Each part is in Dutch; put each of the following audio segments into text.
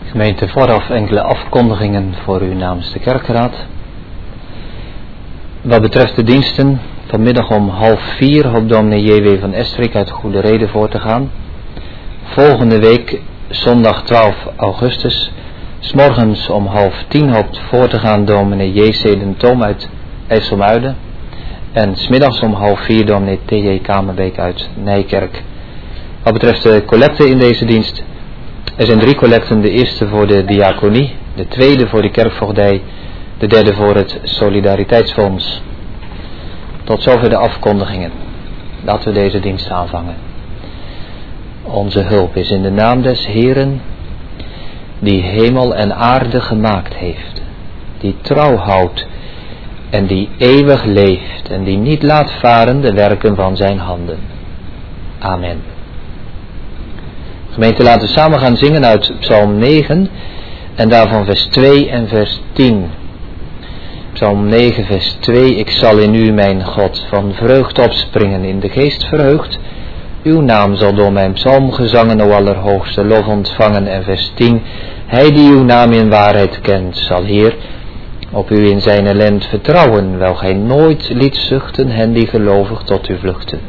Gemeente, vooraf enkele afkondigingen voor u namens de kerkraad. Wat betreft de diensten, vanmiddag om 3:30 hoopt dominee J.W. van Estrik uit Goede Reden voor te gaan. Volgende week, zondag 12 augustus, 's morgens om 9:30 hoopt voor te gaan dominee J.C. den Toom uit IJsselmuiden. En 's middags om 3:30 dominee T.J. Kamerbeek uit Nijkerk. Wat betreft de collecte in deze dienst, er zijn 3 collecten, de eerste voor de diaconie, de tweede voor de kerkvoogdij, de derde voor het Solidariteitsfonds. Tot zover de afkondigingen. Laten we deze dienst aanvangen. Onze hulp is in de naam des Heeren, die hemel en aarde gemaakt heeft, die trouw houdt en die eeuwig leeft en die niet laat varen de werken van zijn handen. Amen. Gemeente, laten we samen gaan zingen uit Psalm 9 en daarvan vers 2 en vers 10. Psalm 9 vers 2. Ik zal in u, mijn God, van vreugd opspringen, in de geest verheugd. Uw naam zal door mijn psalmgezangen, o Allerhoogste, lof ontvangen. En vers 10. Hij die uw naam in waarheid kent, zal Heer op u in zijn ellend vertrouwen, wel gij nooit liet zuchten hen die gelovig tot u vluchten.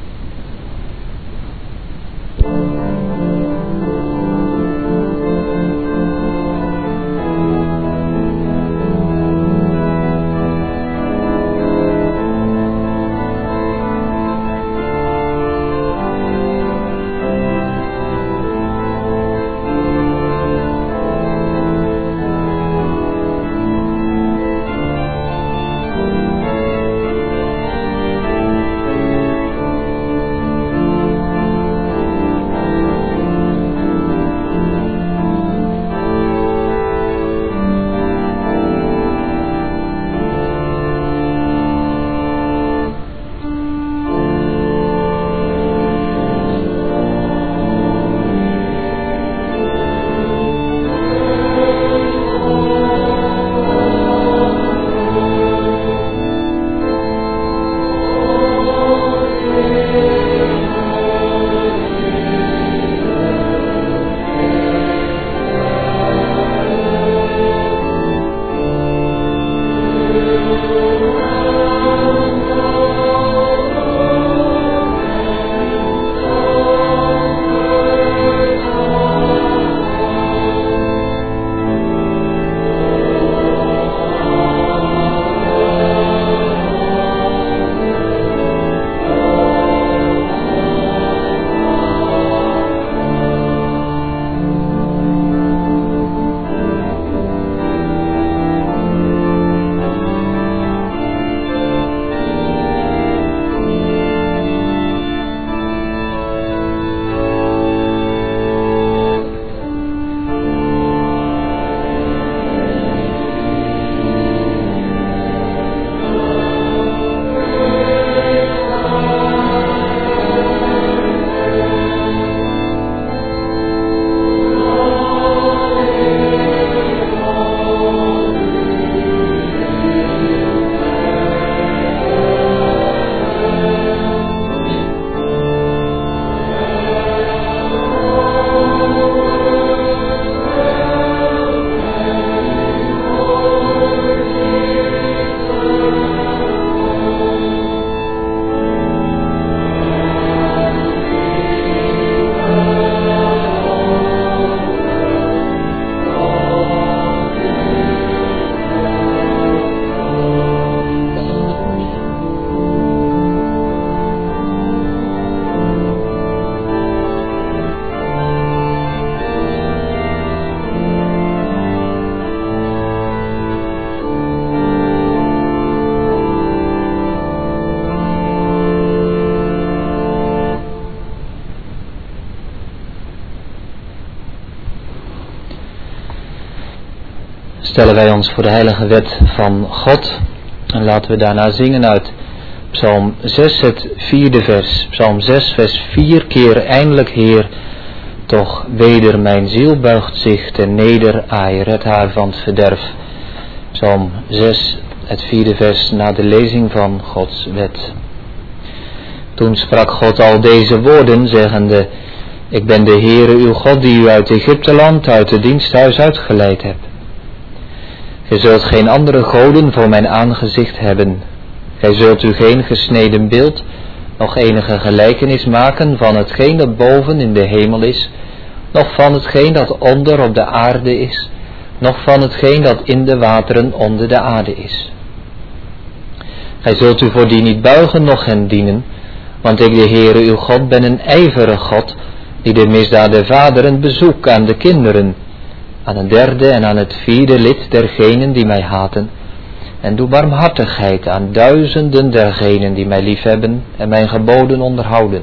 Stellen wij ons voor de heilige wet van God en laten we daarna zingen uit Psalm 6, het 4e vers. Psalm 6, vers 4 keer eindelijk Heer, toch weder mijn ziel buigt zich ten neder, aai, red haar van het verderf. Psalm 6, het 4e vers na de lezing van Gods wet. Toen sprak God al deze woorden, zeggende: Ik ben de Heere uw God die u uit Egypteland, uit het diensthuis uitgeleid hebt. Gij zult geen andere goden voor mijn aangezicht hebben. Gij zult u geen gesneden beeld, nog enige gelijkenis maken van hetgeen dat boven in de hemel is, nog van hetgeen dat onder op de aarde is, nog van hetgeen dat in de wateren onder de aarde is. Gij zult u voor die niet buigen, noch hen dienen, want ik, de Heere uw God, ben een ijverig God, die de misdaad der vaderen bezoekt aan de kinderen, aan het derde en aan het vierde lid dergenen die mij haten, en doe barmhartigheid aan duizenden dergenen die mij liefhebben en mijn geboden onderhouden.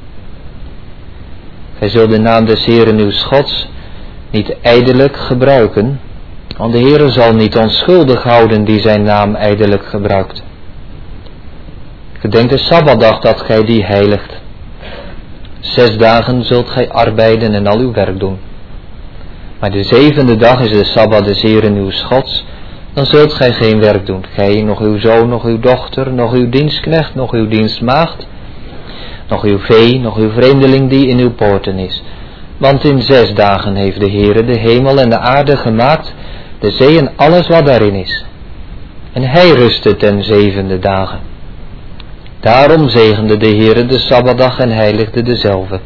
Gij zult de naam des Heeren uws Gods niet ijdelijk gebruiken, want de Heere zal niet onschuldig houden die zijn naam ijdelijk gebruikt. Gedenk de Sabbatdag dat gij die heiligt. 6 dagen zult gij arbeiden en al uw werk doen. Maar de 7e dag is de Sabbat des Heeren uws Gods, dan zult gij geen werk doen. Gij, nog uw zoon, nog uw dochter, nog uw dienstknecht, nog uw dienstmaagd, nog uw vee, nog uw vreemdeling die in uw poorten is. Want in 6 dagen heeft de Heere de hemel en de aarde gemaakt, de zee en alles wat daarin is. En hij rustte ten 7e dagen. Daarom zegende de Heere de Sabbatdag en heiligde dezelve.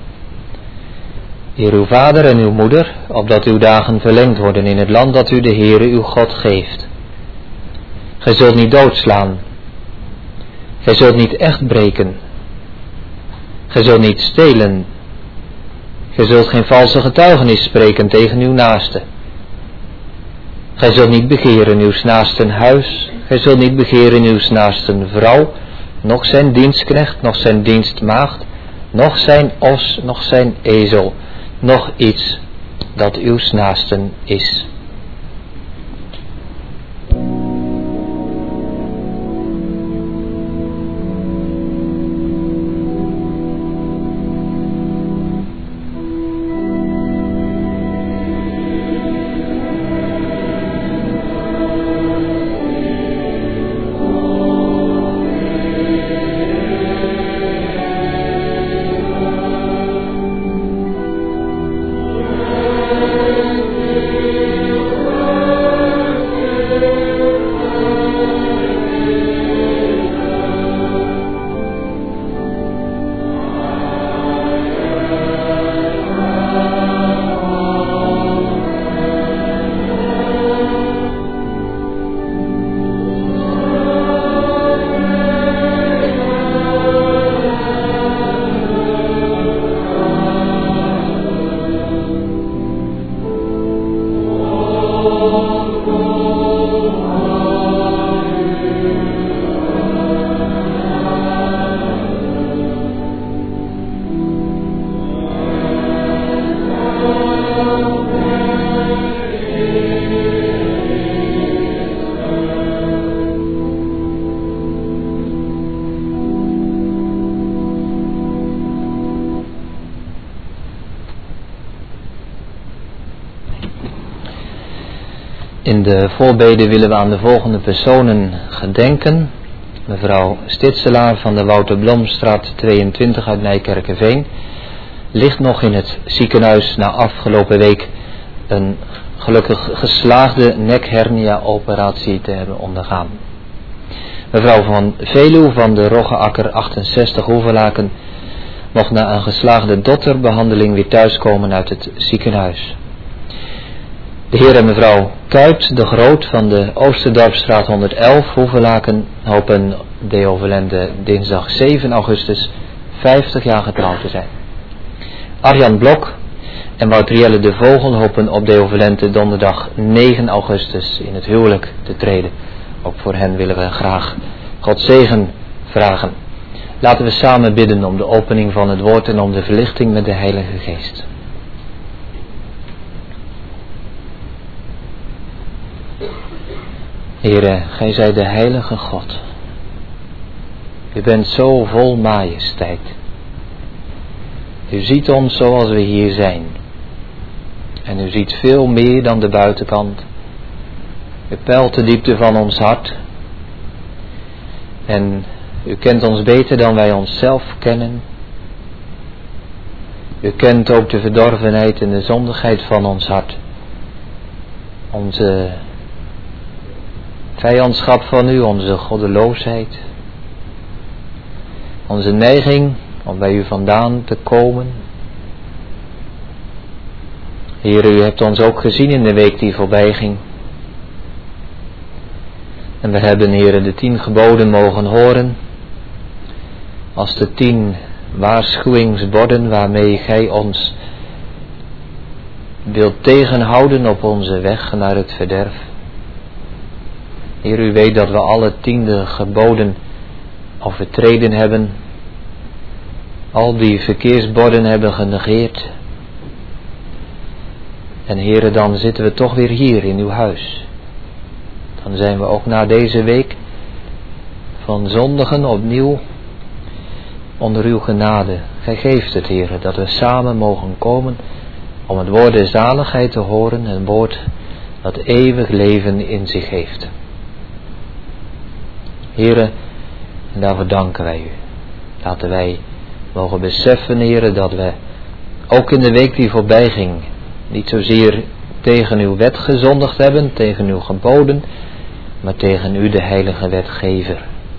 Eer uw vader en uw moeder, opdat uw dagen verlengd worden in het land dat u de Heere uw God geeft. Gij zult niet doodslaan. Gij zult niet echt breken. Gij zult niet stelen. Gij zult geen valse getuigenis spreken tegen uw naaste. Gij zult niet begeren uws naasten huis. Gij zult niet begeren uws naasten vrouw, noch zijn dienstknecht, noch zijn dienstmaagd, noch zijn os, noch zijn ezel, noch iets dat uws naasten is. In de voorbeden willen we aan de volgende personen gedenken. Mevrouw Stitselaar van de Wouter Blomstraat 22 uit Nijkerkerveen ligt nog in het ziekenhuis na afgelopen week een gelukkig geslaagde nekhernia-operatie te hebben ondergaan. Mevrouw van Veluw van de Roggeakker 68 Hoevelaken mocht na een geslaagde dotterbehandeling weer thuiskomen uit het ziekenhuis. De heer en mevrouw Kuit de Groot van de Oosterdorpstraat 111 Hoevelaken hopen de overleden dinsdag 7 augustus 50 jaar getrouwd te zijn. Arjan Blok en Wouterielle de Vogel hopen op de overleden donderdag 9 augustus in het huwelijk te treden. Ook voor hen willen we graag Gods zegen vragen. Laten we samen bidden om de opening van het woord en om de verlichting met de Heilige Geest. Heere, gij zijt de heilige God. U bent zo vol majesteit. U ziet ons zoals we hier zijn. En u ziet veel meer dan de buitenkant. U peilt de diepte van ons hart. En u kent ons beter dan wij onszelf kennen. U kent ook de verdorvenheid en de zondigheid van ons hart. Onze vijandschap van u, onze goddeloosheid. Onze neiging om bij u vandaan te komen. Heer, u hebt ons ook gezien in de week die voorbij ging. En we hebben, Heer, de 10 geboden mogen horen. Als de 10 waarschuwingsborden waarmee gij ons wilt tegenhouden op onze weg naar het verderf. Heer, u weet dat we alle 10 geboden overtreden hebben. Al die verkeersborden hebben genegeerd. En Heere, dan zitten we toch weer hier in uw huis. Dan zijn we ook na deze week van zondigen opnieuw onder uw genade. Gij geeft het, Heere, dat we samen mogen komen om het woord der zaligheid te horen. Een woord dat eeuwig leven in zich heeft. Heere, en daarvoor danken wij u. Laten wij mogen beseffen, Heere, dat we ook in de week die voorbij ging niet zozeer tegen uw wet gezondigd hebben, tegen uw geboden, maar tegen u, de heilige wetgever.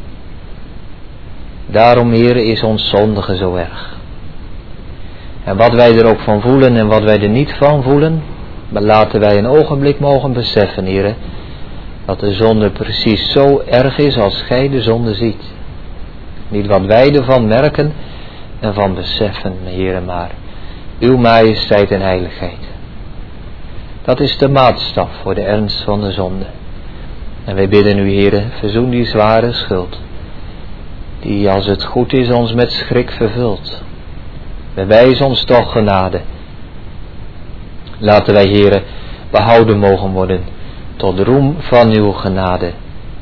Daarom, Heere, is ons zondigen zo erg. En wat wij er ook van voelen en wat wij er niet van voelen, maar laten wij een ogenblik mogen beseffen, Heere, dat de zonde precies zo erg is als gij de zonde ziet. Niet wat wij ervan merken en van beseffen, Heere, maar uw majesteit en heiligheid. Dat is de maatstaf voor de ernst van de zonde. En wij bidden u, Heere, verzoen die zware schuld, die als het goed is ons met schrik vervult. Bewijs ons toch genade. Laten wij, Heere, behouden mogen worden tot roem van uw genade.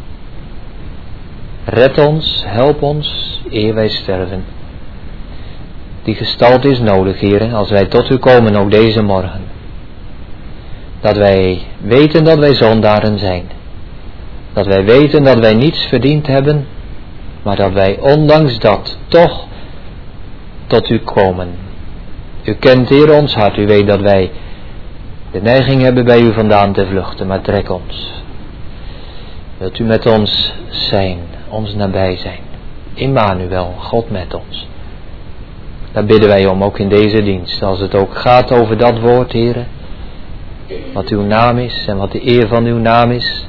Red ons, help ons, eer wij sterven. Die gestalte is nodig, Heere, als wij tot u komen ook deze morgen. Dat wij weten dat wij zondaren zijn. Dat wij weten dat wij niets verdiend hebben, maar dat wij ondanks dat toch tot u komen. U kent, Heer, ons hart. U weet dat wij de neiging hebben bij u vandaan te vluchten, maar trek ons. Wilt u met ons zijn, ons nabij zijn. Immanuel, God met ons. Daar bidden wij om, ook in deze dienst. Als het ook gaat over dat woord, Heere, wat uw naam is en wat de eer van uw naam is.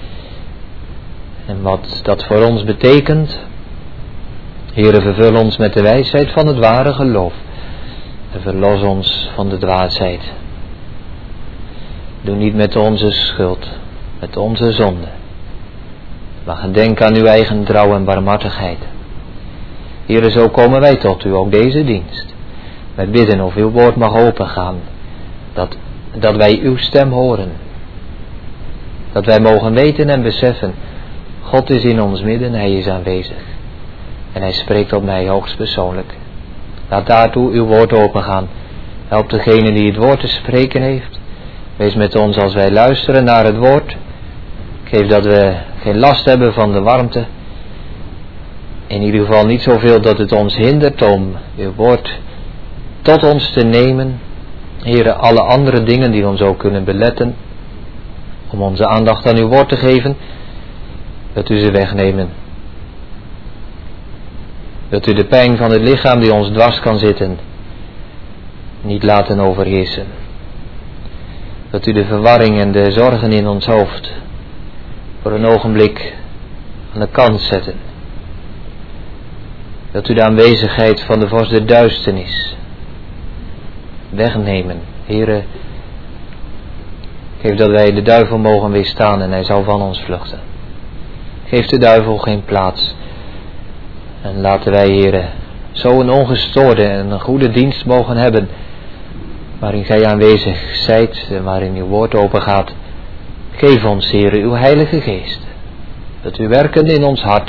En wat dat voor ons betekent. Heere, vervul ons met de wijsheid van het ware geloof. En verlos ons van de dwaasheid. Doe niet met onze schuld, met onze zonde. Maar gedenk aan uw eigen trouw en barmhartigheid. Heere, zo komen wij tot u, ook deze dienst. Wij bidden of uw woord mag opengaan. Dat wij uw stem horen. Dat wij mogen weten en beseffen. God is in ons midden, hij is aanwezig. En hij spreekt tot mij hoogst persoonlijk. Laat daartoe uw woord opengaan. Help degene die het woord te spreken heeft. Wees met ons als wij luisteren naar het woord. Geef dat we geen last hebben van de warmte. In ieder geval niet zoveel dat het ons hindert om uw woord tot ons te nemen. Heere, alle andere dingen die ons ook kunnen beletten om onze aandacht aan uw woord te geven, wilt u ze wegnemen. Wilt u de pijn van het lichaam die ons dwars kan zitten niet laten overheersen. Wilt u de verwarring en de zorgen in ons hoofd voor een ogenblik aan de kant zetten. Wilt u de aanwezigheid van de vorst der duisternis wegnemen. Heere, geef dat wij de duivel mogen weerstaan en hij zal van ons vluchten. Geef de duivel geen plaats. En laten wij, Heere, zo een ongestoorde en een goede dienst mogen hebben, waarin gij aanwezig zijt en waarin uw woord open gaat. Geef ons, Heere, uw heilige geest. Dat u werkend in ons hart.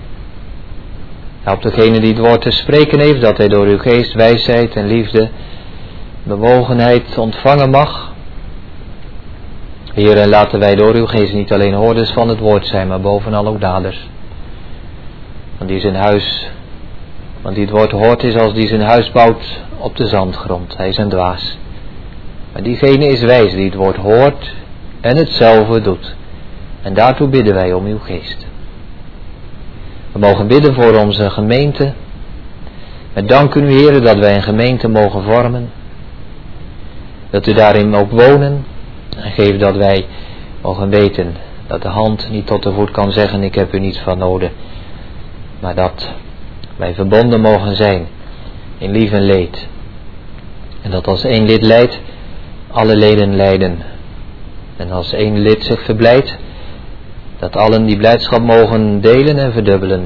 Help degene die het woord te spreken heeft, dat hij door uw geest wijsheid en liefde, bewogenheid ontvangen mag. Heere, laten wij door uw geest niet alleen hoorders van het woord zijn, maar bovenal ook daders. Want die zijn huis Want die het woord hoort is als die zijn huis bouwt op de zandgrond. Hij is een dwaas. Maar diegene is wijs die het woord hoort en hetzelfde doet. En daartoe bidden wij om uw geest. We mogen bidden voor onze gemeente. Met dank u, Heer, dat wij een gemeente mogen vormen. Dat u daarin ook wonen. En geef dat wij mogen weten dat de hand niet tot de voet kan zeggen, ik heb u niets van nodig. Maar dat wij verbonden mogen zijn in lief en leed. En dat als één lid lijdt, alle leden lijden. En als één lid zich verblijdt, dat allen die blijdschap mogen delen en verdubbelen.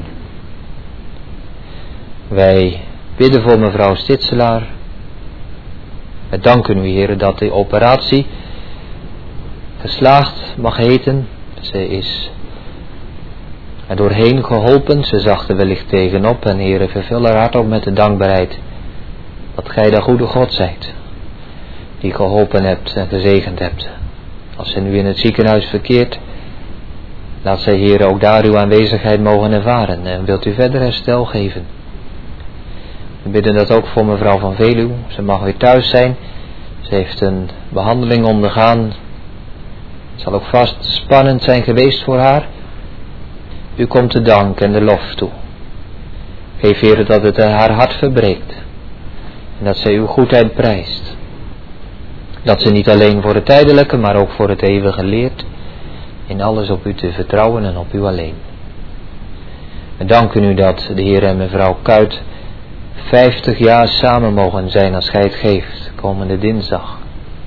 Wij bidden voor mevrouw Stitselaar. We danken u, Heer, dat de operatie geslaagd mag heten. Ze is er doorheen geholpen. Ze zag er wellicht tegenop. En Heer, vervul haar hart ook met de dankbaarheid dat gij de goede God zijt, die geholpen hebt en gezegend hebt. Als ze nu in het ziekenhuis verkeert, laat zij, Heer, ook daar uw aanwezigheid mogen ervaren. En wilt u verder herstel geven. We bidden dat ook voor mevrouw van Veluw. Ze mag weer thuis zijn. Ze heeft een behandeling ondergaan. Het zal ook vast spannend zijn geweest voor haar. U komt de dank en de lof toe. Geef, Heer, dat het haar hart verbreekt. En dat zij uw goedheid prijst. Dat ze niet alleen voor het tijdelijke, maar ook voor het eeuwige leert. In alles op u te vertrouwen en op u alleen. We danken u dat de Heer en mevrouw Kuit 50 jaar samen mogen zijn als gij het geeft, komende dinsdag.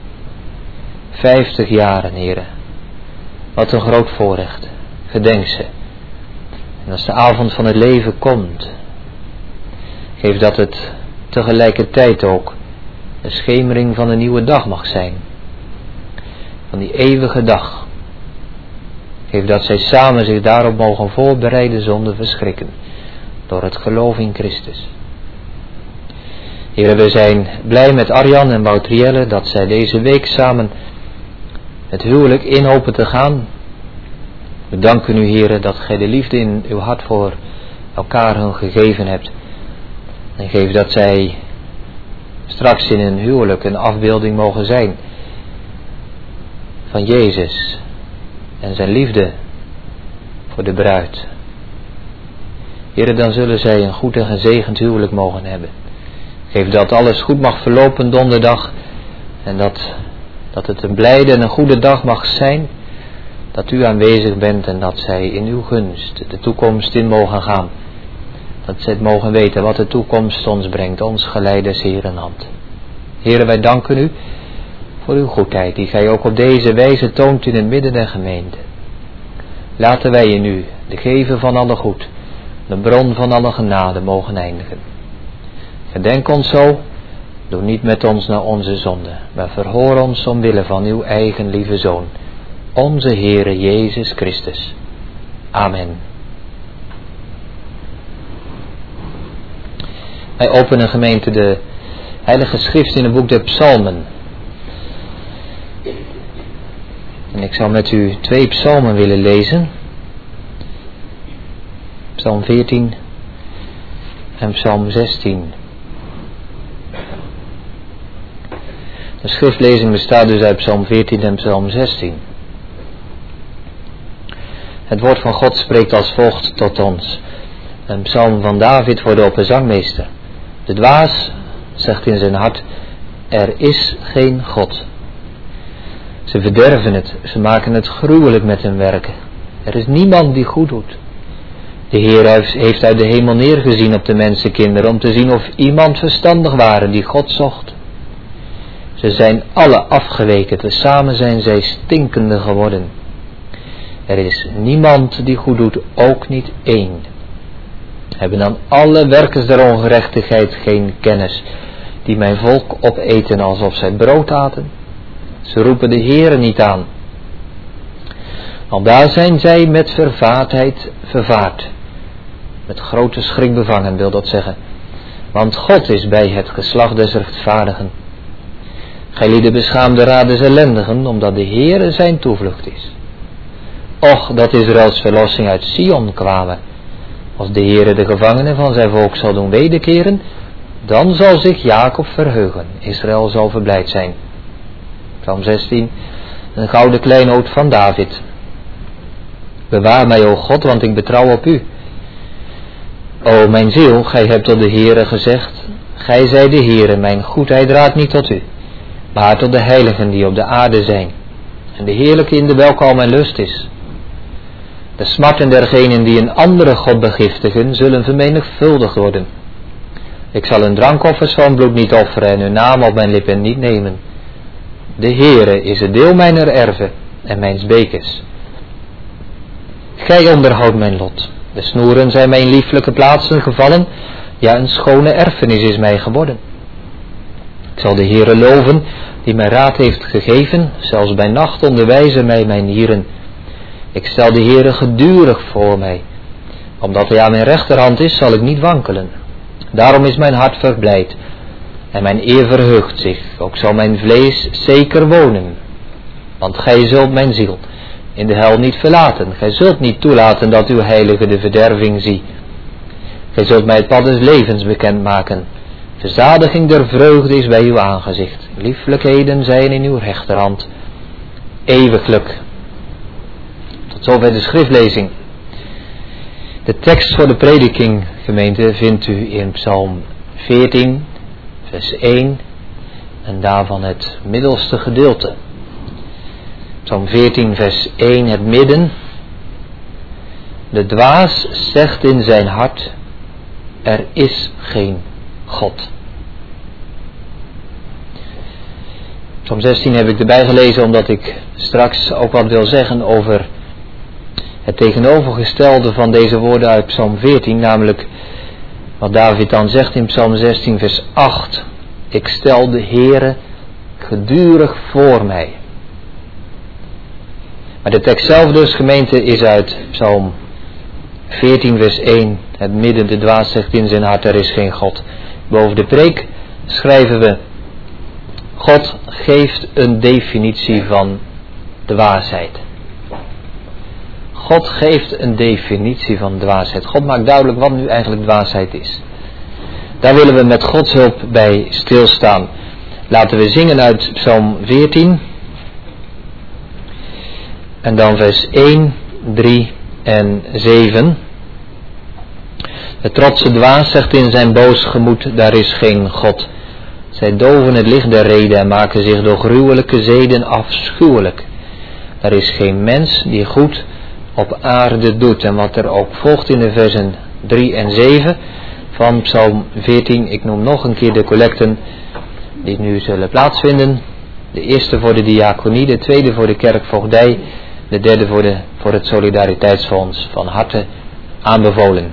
50 jaren, Heere. Wat een groot voorrecht. Gedenk ze. En als de avond van het leven komt, geef dat het tegelijkertijd ook de schemering van een nieuwe dag mag zijn. Van die eeuwige dag. Geef dat zij samen zich daarop mogen voorbereiden zonder verschrikken. Door het geloof in Christus. Heere, we zijn blij met Arjan en Woutrielle dat zij deze week samen het huwelijk in hopen te gaan. We danken u, Heere, dat gij de liefde in uw hart voor elkaar hun gegeven hebt. En geef dat zij straks in hun huwelijk een afbeelding mogen zijn van Jezus en zijn liefde voor de bruid. Heere, dan zullen zij een goed en gezegend huwelijk mogen hebben. Geef dat alles goed mag verlopen donderdag. En dat het een blijde en een goede dag mag zijn. Dat u aanwezig bent en dat zij in uw gunst de toekomst in mogen gaan. Dat zij het mogen weten wat de toekomst ons brengt. Ons geleiders, Heer in hand. Heere, wij danken u voor uw goedheid. Die gij ook op deze wijze toont in het midden der gemeente. Laten wij in u, de gever van alle goed, de bron van alle genade, mogen eindigen. Gedenk ons zo, doe niet met ons naar onze zonde, maar verhoor ons omwille van uw eigen lieve Zoon, onze Heere Jezus Christus. Amen. Wij openen, gemeente, de Heilige Schrift in het boek der Psalmen. En ik zou met u 2 psalmen willen lezen. Psalm 14 en Psalm 16. De schriftlezing bestaat dus uit Psalm 14 en Psalm 16. Het woord van God spreekt als volgt tot ons. Een psalm van David voor de opperzangmeester. De dwaas zegt in zijn hart, er is geen God. Ze verderven het, ze maken het gruwelijk met hun werken. Er is niemand die goed doet. De Heer heeft uit de hemel neergezien op de mensenkinderen om te zien of iemand verstandig waren die God zocht. Ze zijn alle afgeweken, tezamen zijn zij stinkende geworden. Er is niemand die goed doet, ook niet één. Hebben dan alle werkers der ongerechtigheid geen kennis, die mijn volk opeten alsof zij brood aten? Ze roepen de Heere niet aan. Al daar zijn zij met vervaardheid vervaard. Met grote schrik bevangen, wil dat zeggen. Want God is bij het geslacht des rechtvaardigen. Gij lieden beschaamde raad des ellendigen, omdat de Heere zijn toevlucht is. Och, dat Israëls verlossing uit Sion kwamen, Als de Heere de gevangenen van zijn volk zal doen wederkeren, dan zal zich Jacob verheugen, Israël zal verblijd zijn. Psalm 16, een gouden kleinoot van David. Bewaar mij, o God, want ik betrouw op u. O mijn ziel, gij hebt tot de Heere gezegd, gij zij de Heere, mijn goedheid raadt niet tot u, maar tot de heiligen die op de aarde zijn, en de heerlijke in de welke al mijn lust is. De smarten dergenen die een andere God begiftigen, zullen vermenigvuldigd worden. Ik zal hun drankoffers van bloed niet offeren en hun naam op mijn lippen niet nemen. De Heere is het deel mijner erven en mijns bekers. Gij onderhoudt mijn lot. De snoeren zijn mijn lieflijke plaatsen gevallen, ja, een schone erfenis is mij geworden. Ik zal de Heere loven, die mij raad heeft gegeven, zelfs bij nacht onderwijzen mij mijn nieren. Ik stel de Heere gedurig voor mij. Omdat hij aan mijn rechterhand is, zal ik niet wankelen. Daarom is mijn hart verblijd en mijn eer verheugt zich. Ook zal mijn vlees zeker wonen. Want gij zult mijn ziel in de hel niet verlaten. Gij zult niet toelaten dat uw heilige de verderving zie. Gij zult mij het pad des levens bekendmaken. Verzadiging der vreugde is bij uw aangezicht. Lieflijkheden zijn in uw rechterhand. Eeuwiglijk. Tot zover de schriftlezing. De tekst voor de prediking, gemeente, vindt u in Psalm 14, vers 1 en daarvan het middelste gedeelte. Psalm 14, vers 1, het midden. De dwaas zegt in zijn hart, er is geen God. Psalm 16 heb ik erbij gelezen omdat ik straks ook wat wil zeggen over het tegenovergestelde van deze woorden uit Psalm 14, namelijk wat David dan zegt in Psalm 16 vers 8. Ik stel de Heere gedurig voor mij. Maar de tekst zelf dus, gemeente, is uit Psalm 14 vers 1. Het midden, de dwaas zegt in zijn hart, er is geen God. Boven de preek schrijven we, God geeft een definitie van dwaasheid. God geeft een definitie van dwaasheid. God maakt duidelijk wat nu eigenlijk dwaasheid is. Daar willen we met Gods hulp bij stilstaan. Laten we zingen uit Psalm 14. En dan vers 1, 3 en 7. De trotse dwaas zegt in zijn boos gemoed, daar is geen God. Zij doven het licht der rede en maken zich door gruwelijke zeden afschuwelijk. Er is geen mens die goed op aarde doet. En wat er ook volgt in de versen 3 en 7 van Psalm 14. Ik noem nog een keer de collecten die nu zullen plaatsvinden. De eerste voor de diaconie, de tweede voor de kerkvoogdij, de derde voor het solidariteitsfonds. Van harte aanbevolen.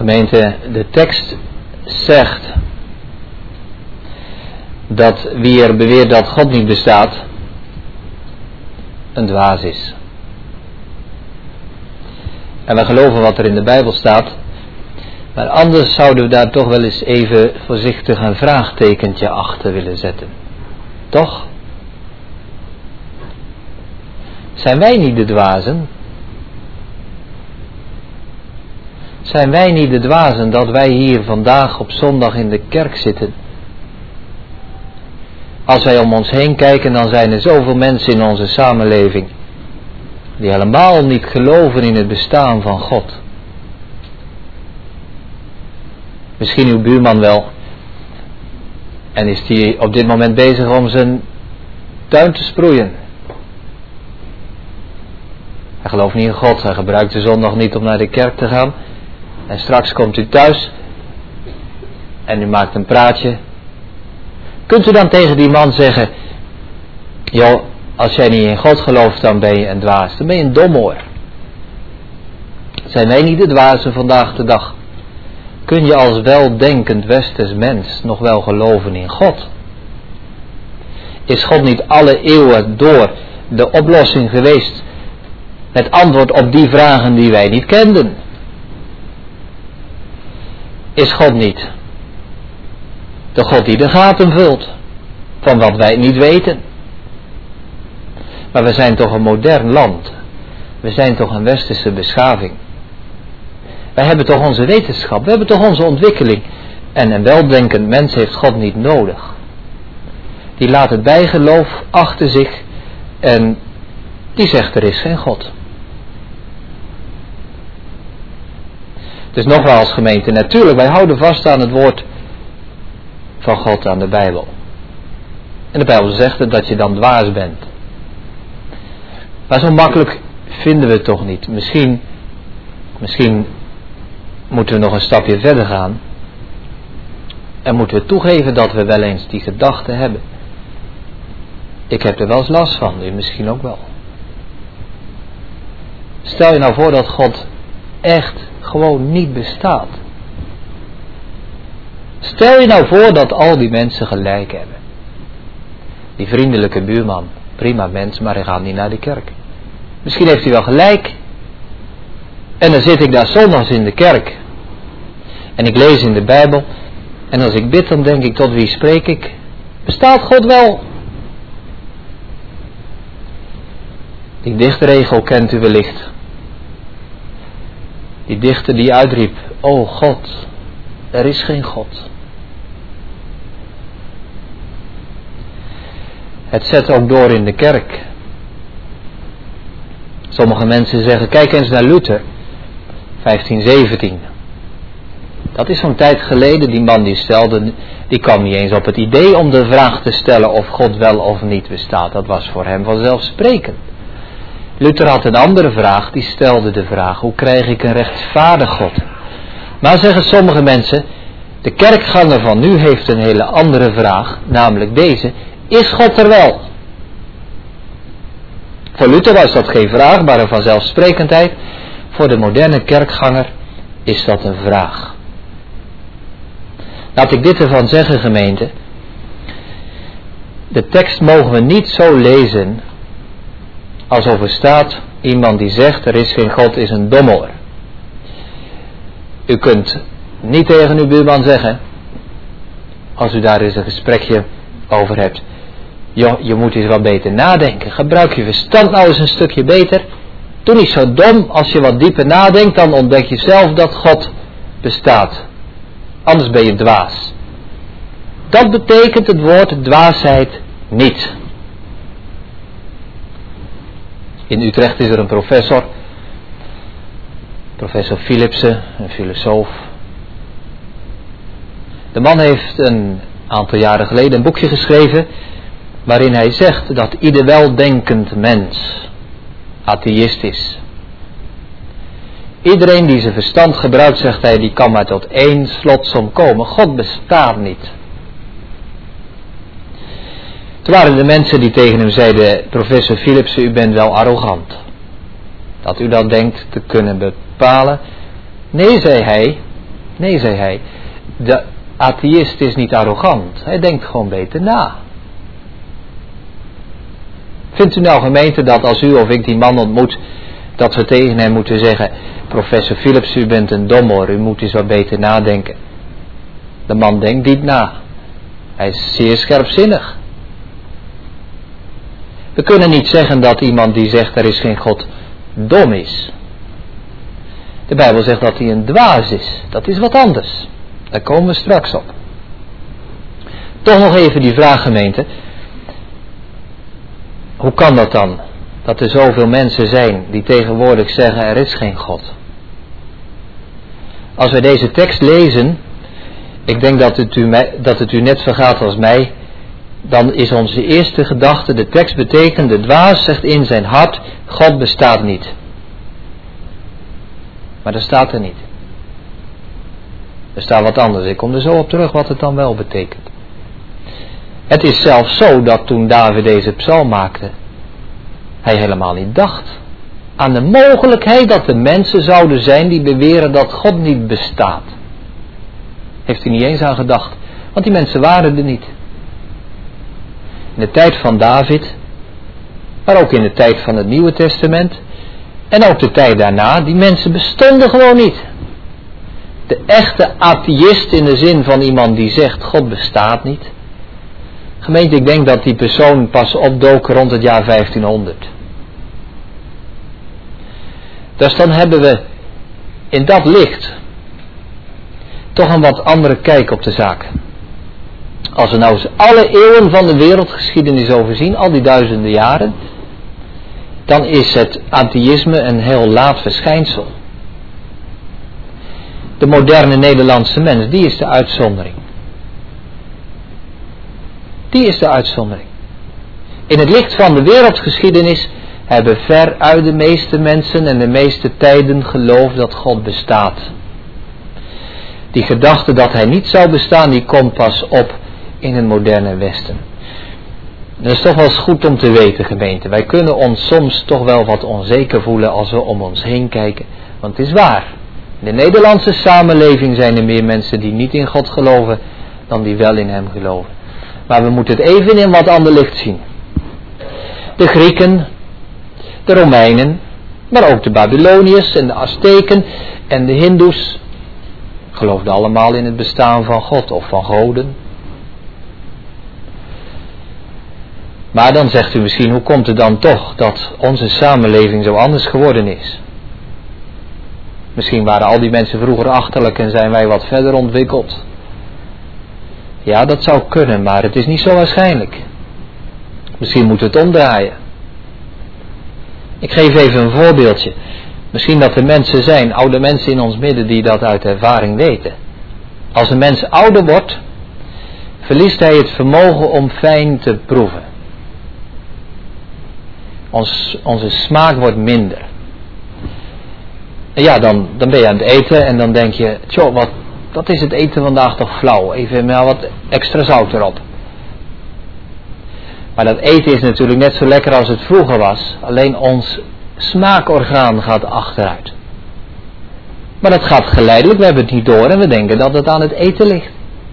Gemeente, de tekst zegt dat wie er beweert dat God niet bestaat, een dwaas is. En we geloven wat er in de Bijbel staat, maar anders zouden we daar toch wel eens even voorzichtig een vraagtekentje achter willen zetten. Toch? Zijn wij niet de dwazen? Zijn wij niet de dwazen dat wij hier vandaag op zondag in de kerk zitten? Als wij om ons heen kijken, dan zijn er zoveel mensen in onze samenleving die helemaal niet geloven in het bestaan van God. Misschien uw buurman wel. En is die op dit moment bezig om zijn tuin te sproeien. Hij gelooft niet in God. Hij gebruikt de zondag niet om naar de kerk te gaan. En straks komt u thuis. En u maakt een praatje. Kunt u dan tegen die man zeggen: joh, als jij niet in God gelooft, dan ben je een dwaas. Dan ben je een domoor. Zijn wij niet de dwazen vandaag de dag? Kun je als weldenkend westers mens nog wel geloven in God? Is God niet alle eeuwen door de oplossing geweest? Het antwoord op die vragen die wij niet kenden? Is God niet de God die de gaten vult van wat wij niet weten? Maar we zijn toch een modern land. We zijn toch een westerse beschaving. Wij hebben toch onze wetenschap. We hebben toch onze ontwikkeling. En een weldenkend mens heeft God niet nodig. Die laat het bijgeloof achter zich. En die zegt: er is geen God. Dus nogmaals, gemeente, natuurlijk, wij houden vast aan het woord van God, aan de Bijbel. En de Bijbel zegt het dat je dan dwaas bent. Maar zo makkelijk vinden we het toch niet. Misschien moeten we nog een stapje verder gaan. En moeten we toegeven dat we wel eens die gedachte hebben. Ik heb er wel eens last van, u misschien ook wel. Stel je nou voor dat God echt gewoon niet bestaat. Stel je nou voor dat al die mensen gelijk hebben. Die vriendelijke buurman, prima mens, maar hij gaat niet naar de kerk. Misschien heeft hij wel gelijk. En dan zit ik daar zondags in de kerk. En ik lees in de Bijbel. En als ik bid, dan denk ik: tot wie spreek ik? Bestaat God wel? Die dichtregel kent u wellicht. Die dichter die uitriep: o God, er is geen God. Het zet ook door in de kerk. Sommige mensen zeggen: kijk eens naar Luther, 1517. Dat is zo'n tijd geleden. Die man die kwam niet eens op het idee om de vraag te stellen of God wel of niet bestaat. Dat was voor hem vanzelfsprekend. Luther had een andere vraag. Die stelde de vraag: hoe krijg ik een rechtvaardig God? Maar zeggen sommige mensen: de kerkganger van nu heeft een hele andere vraag. Namelijk deze: is God er wel? Voor Luther was dat geen vraag, maar een vanzelfsprekendheid. Voor de moderne kerkganger is dat een vraag. Laat ik dit ervan zeggen, gemeente. De tekst mogen we niet zo lezen alsof er staat: iemand die zegt er is geen God is een dommel. U kunt niet tegen uw buurman zeggen, als u daar eens een gesprekje over hebt: joh, je moet eens wat beter nadenken. Gebruik je verstand nou eens een stukje beter. Doe niet zo dom. Als je wat dieper nadenkt, dan ontdek je zelf dat God bestaat. Anders ben je dwaas. Dat betekent het woord dwaasheid niet. In Utrecht is er een professor Philipsen, een filosoof. De man heeft een aantal jaren geleden een boekje geschreven waarin hij zegt dat ieder weldenkend mens atheïst is. Iedereen die zijn verstand gebruikt, zegt hij, die kan maar tot één slotsom komen: God bestaat niet. Toen waren de mensen die tegen hem zeiden: professor Philipsen, u bent wel arrogant. Dat u dat denkt te kunnen bepalen. Nee, zei hij, Nee, zei hij, de atheïst is niet arrogant. Hij denkt gewoon beter na. Vindt u nou, gemeente, dat als u of ik die man ontmoet, dat we tegen hem moeten zeggen: professor Philips, u bent een dommer, u moet eens wat beter nadenken. De man denkt diep na. Hij is zeer scherpzinnig. We kunnen niet zeggen dat iemand die zegt er is geen God dom is. De Bijbel zegt dat hij een dwaas is. Dat is wat anders. Daar komen we straks op. Toch nog even die vraag, gemeente. Hoe kan dat dan? Dat er zoveel mensen zijn die tegenwoordig zeggen er is geen God. Als wij deze tekst lezen, ik denk dat het u net vergaat als mij, dan is onze eerste gedachte, de tekst betekent, de dwaas zegt in zijn hart, God bestaat niet. Maar dat staat er niet. Er staat wat anders. Ik kom er zo op terug wat het dan wel betekent. Het is zelfs zo dat toen David deze psalm maakte, hij helemaal niet dacht aan de mogelijkheid dat er mensen zouden zijn die beweren dat God niet bestaat. Heeft hij niet eens aan gedacht. Want die mensen waren er niet. In de tijd van David, maar ook in de tijd van het Nieuwe Testament en ook de tijd daarna, die mensen bestonden gewoon niet. De echte atheïst in de zin van iemand die zegt God bestaat niet. Gemeente, ik denk dat die persoon pas opdook rond het jaar 1500. Dus dan hebben we in dat licht toch een wat andere kijk op de zaak. Als we nou eens alle eeuwen van de wereldgeschiedenis overzien, al die duizenden jaren, dan is het atheïsme een heel laat verschijnsel. De moderne Nederlandse mens, die is de uitzondering. Die is de uitzondering. In het licht van de wereldgeschiedenis hebben veruit de meeste mensen en de meeste tijden geloofd dat God bestaat. Die gedachte dat hij niet zou bestaan, die komt pas op in het moderne Westen. Dat is toch wel eens goed om te weten, gemeente. Wij kunnen ons soms toch wel wat onzeker voelen als we om ons heen kijken. Want het is waar. In de Nederlandse samenleving zijn er meer mensen die niet in God geloven dan die wel in hem geloven. Maar we moeten het even in wat ander licht zien. De Grieken, de Romeinen, maar ook de Babyloniërs en de Azteken en de Hindoes geloofden allemaal in het bestaan van God of van goden. Maar dan zegt u misschien, hoe komt het dan toch dat onze samenleving zo anders geworden is? Misschien waren al die mensen vroeger achterlijk en zijn wij wat verder ontwikkeld. Ja, dat zou kunnen, maar het is niet zo waarschijnlijk. Misschien moeten we het omdraaien. Ik geef even een voorbeeldje. Misschien dat er mensen zijn, oude mensen in ons midden, die dat uit ervaring weten. Als een mens ouder wordt, verliest hij het vermogen om fijn te proeven. Onze smaak wordt minder. En ja, dan ben je aan het eten en dan denk je, tjoh, wat is het eten vandaag toch flauw. Even wat extra zout erop. Maar dat eten is natuurlijk net zo lekker als het vroeger was. Alleen ons smaakorgaan gaat achteruit. Maar dat gaat geleidelijk, we hebben het niet door en we denken dat het aan het eten ligt.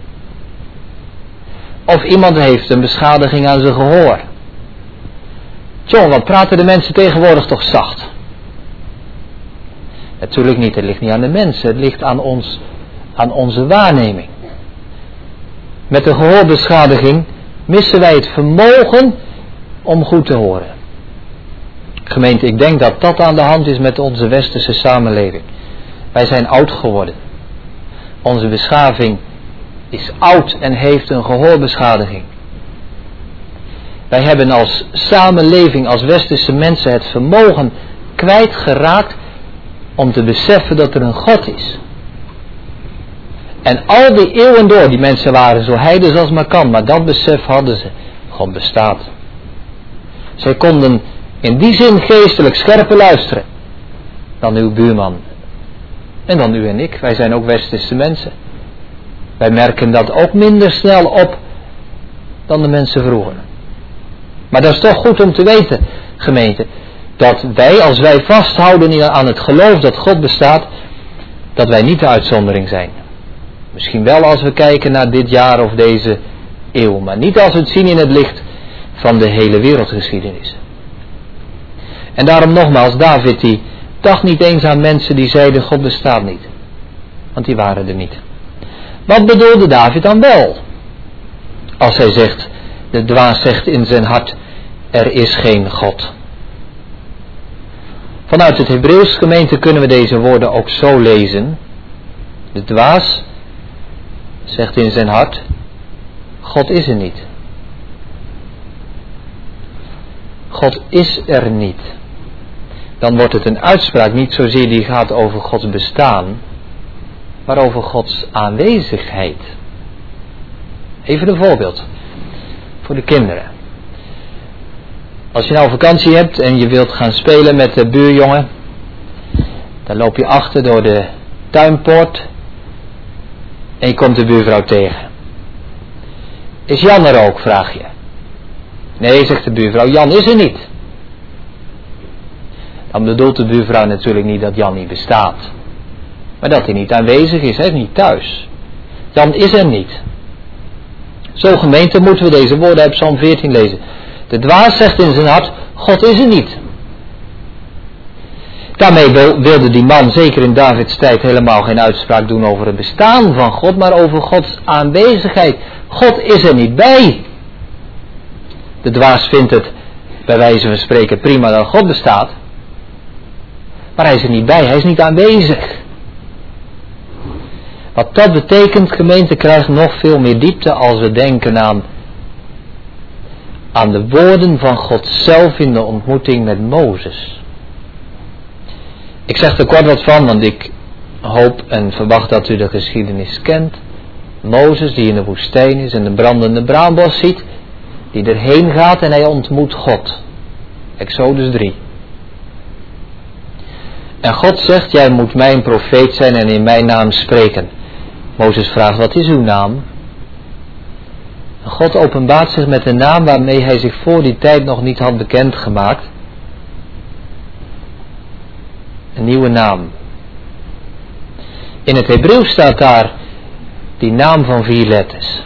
Of iemand heeft een beschadiging aan zijn gehoor. Tjoh, wat praten de mensen tegenwoordig toch zacht. Natuurlijk niet, het ligt niet aan de mensen, het ligt aan onze waarneming. Met een gehoorbeschadiging missen wij het vermogen om goed te horen. Gemeente, ik denk dat dat aan de hand is met onze westerse samenleving. Wij zijn oud geworden. Onze beschaving is oud en heeft een gehoorbeschadiging. Wij hebben als samenleving, als westerse mensen het vermogen kwijtgeraakt om te beseffen dat er een God is. En al die eeuwen door, die mensen waren zo heidens als maar kan, maar dat besef hadden ze. God bestaat. Zij konden in die zin geestelijk scherper luisteren dan uw buurman. En dan u en ik, wij zijn ook westerse mensen. Wij merken dat ook minder snel op dan de mensen vroeger. Maar dat is toch goed om te weten, gemeente, dat wij, als wij vasthouden aan het geloof dat God bestaat, dat wij niet de uitzondering zijn. Misschien wel als we kijken naar dit jaar of deze eeuw, maar niet als we het zien in het licht van de hele wereldgeschiedenis. En daarom nogmaals, David die dacht niet eens aan mensen die zeiden God bestaat niet. Want die waren er niet. Wat bedoelde David dan wel? Als hij zegt, de dwaas zegt in zijn hart, er is geen God. Vanuit het Hebreeuws, gemeente, kunnen we deze woorden ook zo lezen. De dwaas zegt in zijn hart, God is er niet. God is er niet. Dan wordt het een uitspraak niet zozeer die gaat over Gods bestaan, maar over Gods aanwezigheid. Even een voorbeeld voor de kinderen. Als je nou vakantie hebt en je wilt gaan spelen met de buurjongen, dan loop je achter door de tuinpoort en je komt de buurvrouw tegen. Is Jan er ook, vraag je. Nee, zegt de buurvrouw, Jan is er niet. Dan bedoelt de buurvrouw natuurlijk niet dat Jan niet bestaat, maar dat hij niet aanwezig is, hij is niet thuis. Jan is er niet. Zo, gemeente, moeten we deze woorden uit Psalm 14 lezen. De dwaas zegt in zijn hart, God is er niet. Daarmee wilde die man, zeker in Davids tijd, helemaal geen uitspraak doen over het bestaan van God, maar over Gods aanwezigheid. God is er niet bij. De dwaas vindt het, bij wijze van spreken, prima dat God bestaat, maar hij is er niet bij, hij is niet aanwezig. Wat dat betekent, gemeente, krijgt nog veel meer diepte als we denken aan de woorden van God zelf in de ontmoeting met Mozes. Ik zeg er kort wat van, want ik hoop en verwacht dat u de geschiedenis kent. Mozes die in de woestijn is en de brandende braambos ziet, die erheen gaat en hij ontmoet God. Exodus 3. En God zegt, jij moet mijn profeet zijn en in mijn naam spreken. Mozes vraagt, wat is uw naam? En God openbaart zich met een naam waarmee hij zich voor die tijd nog niet had bekendgemaakt. Een nieuwe naam. In het Hebreeuws staat daar die naam van 4 letters.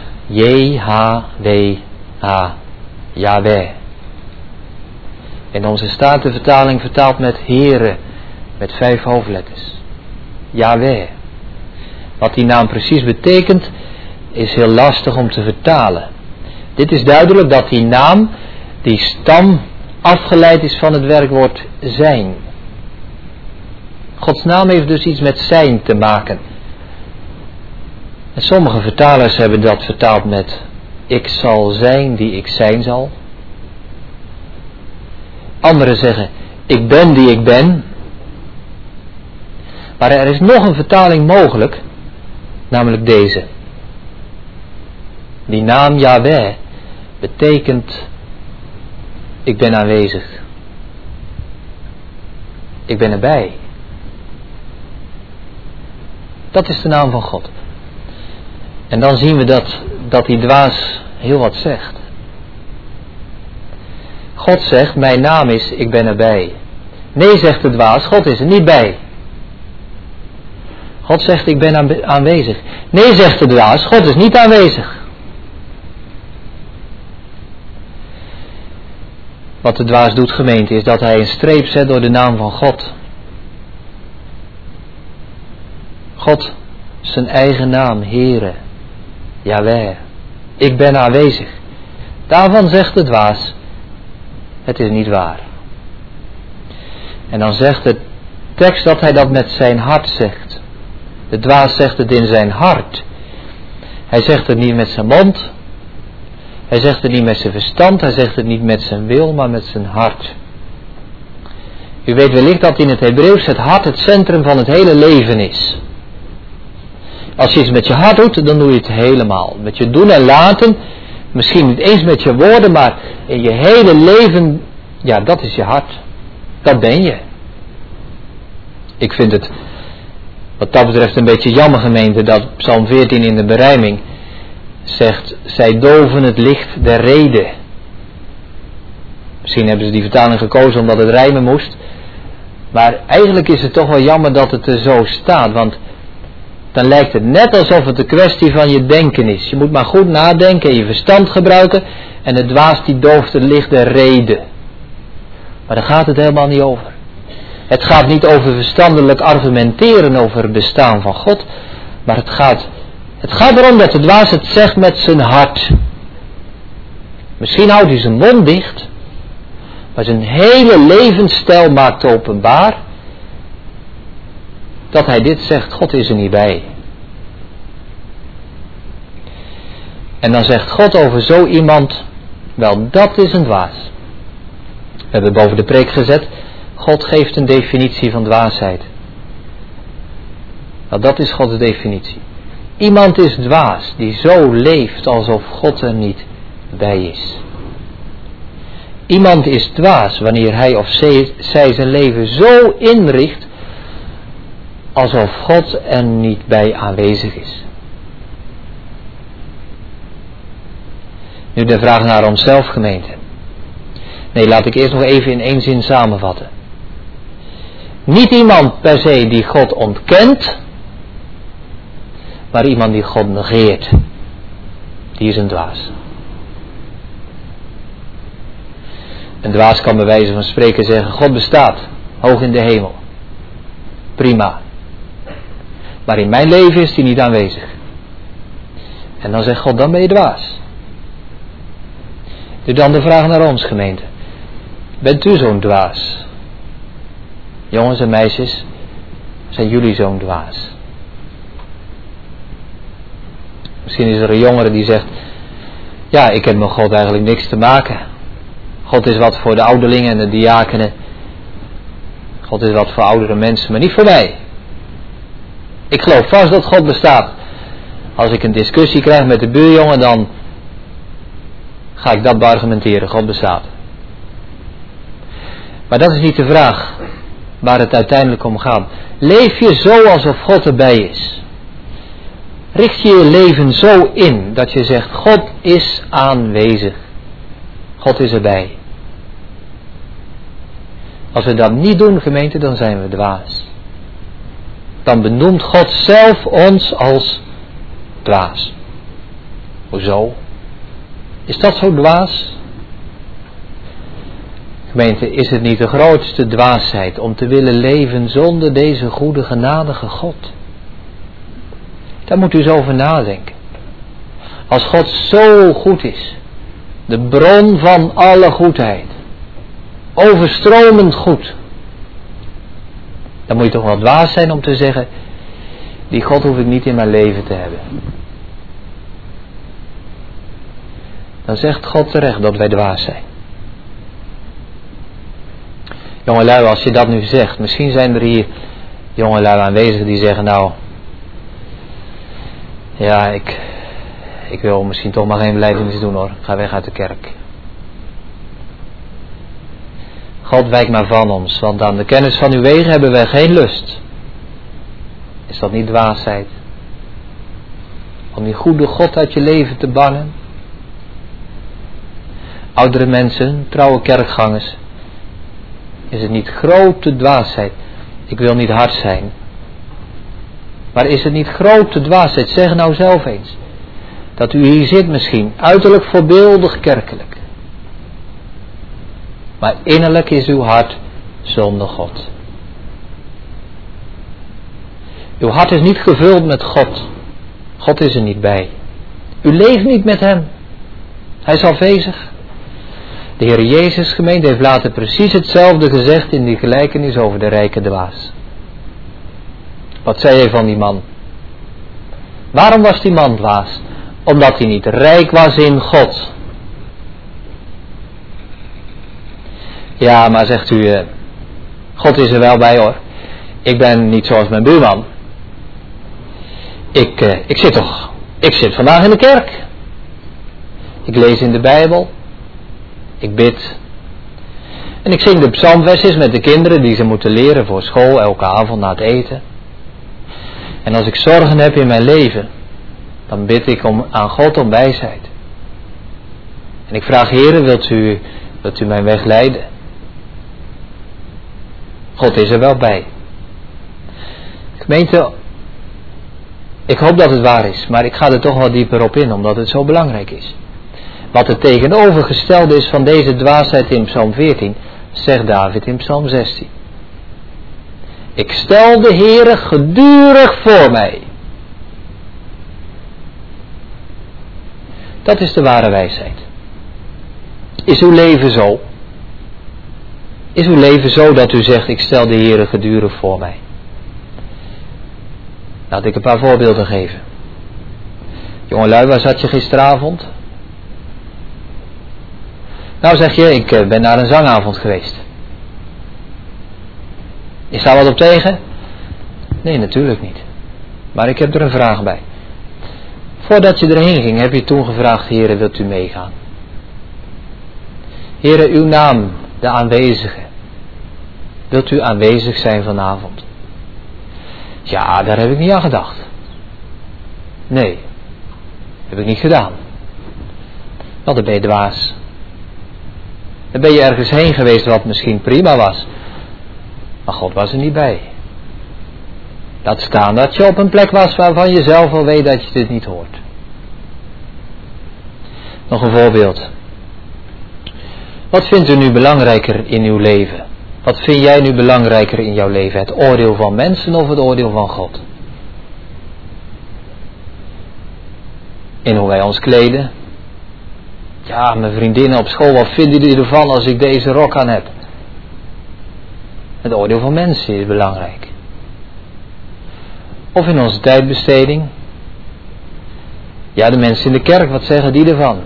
J-H-W-H. Yahweh. In onze Statenvertaling vertaald met Heere, met 5 hoofdletters. Yahweh. Wat die naam precies betekent, is heel lastig om te vertalen. Dit is duidelijk dat die naam, die stam, afgeleid is van het werkwoord zijn. Gods naam heeft dus iets met zijn te maken. En sommige vertalers hebben dat vertaald met ik zal zijn die ik zijn zal. Anderen zeggen ik ben die ik ben. Maar er is nog een vertaling mogelijk, namelijk deze. Die naam Yahweh betekent ik ben aanwezig. Ik ben erbij. Dat is de naam van God. En dan zien we dat die dwaas heel wat zegt. God zegt, mijn naam is, ik ben erbij. Nee, zegt de dwaas, God is er niet bij. God zegt, ik ben aanwezig. Nee, zegt de dwaas, God is niet aanwezig. Wat de dwaas doet, gemeente, is dat hij een streep zet door de naam van God. God, zijn eigen naam, Heere, Yahweh, ik ben aanwezig. Daarvan zegt de dwaas, het is niet waar. En dan zegt de tekst dat hij dat met zijn hart zegt. De dwaas zegt het in zijn hart. Hij zegt het niet met zijn mond. Hij zegt het niet met zijn verstand. Hij zegt het niet met zijn wil, maar met zijn hart. U weet wellicht dat in het Hebreeuws het hart het centrum van het hele leven is. Als je iets met je hart doet, dan doe je het helemaal. Met je doen en laten, misschien niet eens met je woorden, maar in je hele leven, ja, dat is je hart. Dat ben je. Ik vind het wat dat betreft een beetje jammer, gemeente, dat Psalm 14 in de berijming zegt, zij doven het licht der rede. Misschien hebben ze die vertaling gekozen omdat het rijmen moest. Maar eigenlijk is het toch wel jammer dat het er zo staat, want dan lijkt het net alsof het een kwestie van je denken is. Je moet maar goed nadenken en je verstand gebruiken en de dwaas die dooft de lichte reden. Maar daar gaat het helemaal niet over. Het gaat niet over verstandelijk argumenteren over het bestaan van God, maar het gaat erom dat de dwaas het zegt met zijn hart. Misschien houdt hij zijn mond dicht, maar zijn hele levensstijl maakt openbaar dat hij dit zegt: God is er niet bij. En dan zegt God over zo iemand: wel, dat is een dwaas. We hebben boven de preek gezet: God geeft een definitie van dwaasheid. Nou, dat is Gods definitie. Iemand is dwaas die zo leeft alsof God er niet bij is. Iemand is dwaas wanneer hij of zij zijn leven zo inricht alsof God er niet bij aanwezig is. Nu de vraag naar onszelf, gemeente. Nee, laat ik eerst nog even in één zin samenvatten. Niet iemand per se die God ontkent, maar iemand die God negeert. Die is een dwaas. Een dwaas kan bij wijze van spreken zeggen: God bestaat, hoog in de hemel. Prima. Maar in mijn leven is hij niet aanwezig. En dan zegt God: dan ben je dwaas. Nu dan de vraag naar ons, gemeente. Bent u zo'n dwaas? Jongens en meisjes, zijn jullie zo'n dwaas? Misschien is er een jongere die zegt: ja, ik heb met God eigenlijk niks te maken. God is wat voor de ouderlingen en de diakenen. God is wat voor oudere mensen, maar niet voor mij. Ik geloof vast dat God bestaat. Als ik een discussie krijg met de buurjongen, dan ga ik dat beargumenteren: God bestaat. Maar dat is niet de vraag waar het uiteindelijk om gaat. Leef je zo alsof God erbij is? Richt je je leven zo in dat je zegt: God is aanwezig. God is erbij. Als we dat niet doen, gemeente, dan zijn we dwaas. Dan benoemt God zelf ons als dwaas. Hoezo? Is dat zo dwaas? Gemeente, is het niet de grootste dwaasheid om te willen leven zonder deze goede, genadige God? Daar moet u eens over nadenken. Als God zo goed is, de bron van alle goedheid, overstromend goed, dan moet je toch wel dwaas zijn om te zeggen: die God hoef ik niet in mijn leven te hebben. Dan zegt God terecht dat wij dwaas zijn. Jongelui, als je dat nu zegt, misschien zijn er hier jongelui aanwezig die zeggen: nou, ja, ik wil misschien toch maar geen belijdenis doen hoor. Ik ga weg uit de kerk. God, wijk maar van ons, want aan de kennis van uw wegen hebben wij geen lust. Is dat niet dwaasheid? Om die goede God uit je leven te bannen? Oudere mensen, trouwe kerkgangers, is het niet grote dwaasheid? Ik wil niet hard zijn. Maar is het niet grote dwaasheid? Zeg nou zelf eens. Dat u hier zit misschien, uiterlijk voorbeeldig kerkelijk. Maar innerlijk is uw hart zonder God. Uw hart is niet gevuld met God. God is er niet bij. U leeft niet met hem. Hij is afwezig. De Heer Jezus, gemeente, heeft later precies hetzelfde gezegd in die gelijkenis over de rijke dwaas. Wat zei hij van die man? Waarom was die man dwaas? Omdat hij niet rijk was in God. Ja, maar zegt u, God is er wel bij hoor. Ik ben niet zoals mijn buurman. Ik zit vandaag in de kerk. Ik lees in de Bijbel. Ik bid. En ik zing de psalmversjes met de kinderen die ze moeten leren voor school elke avond na het eten. En als ik zorgen heb in mijn leven, dan bid ik aan God om wijsheid. En ik vraag: Heere, wilt u mijn weg leiden? God is er wel bij. Gemeente, Ik hoop dat het waar is, maar ik ga er toch wat dieper op in, omdat het zo belangrijk is. Wat het tegenovergestelde is van deze dwaasheid in Psalm 14, zegt David in Psalm 16. Ik stel de Heere gedurig voor mij. Dat is de ware wijsheid. Is uw leven zo? Is uw leven zo dat u zegt, ik stel de Heere gedurig voor mij? Laat ik een paar voorbeelden geven. Jongelui, waar zat je gisteravond? Nou zeg je, ik ben naar een zangavond geweest. Is daar wat op tegen? Nee, natuurlijk niet. Maar ik heb er een vraag bij. Voordat je erheen ging, heb je toen gevraagd, Heere, wilt u meegaan? Heere, uw naam, de aanwezige. Wilt u aanwezig zijn vanavond? Ja, daar heb ik niet aan gedacht. Nee, heb ik niet gedaan. Wel, dan ben je dwaas. Dan ben je ergens heen geweest wat misschien prima was. Maar God was er niet bij. Laat staan dat je op een plek was waarvan je zelf al weet dat je dit niet hoort. Nog een voorbeeld. Wat vindt u nu belangrijker in uw leven? Wat vind jij nu belangrijker in jouw leven? Het oordeel van mensen of het oordeel van God? In hoe wij ons kleden. Ja, mijn vriendinnen op school, wat vinden jullie ervan als ik deze rok aan heb? Het oordeel van mensen is belangrijk. Of in onze tijdbesteding. Ja, de mensen in de kerk, wat zeggen die ervan?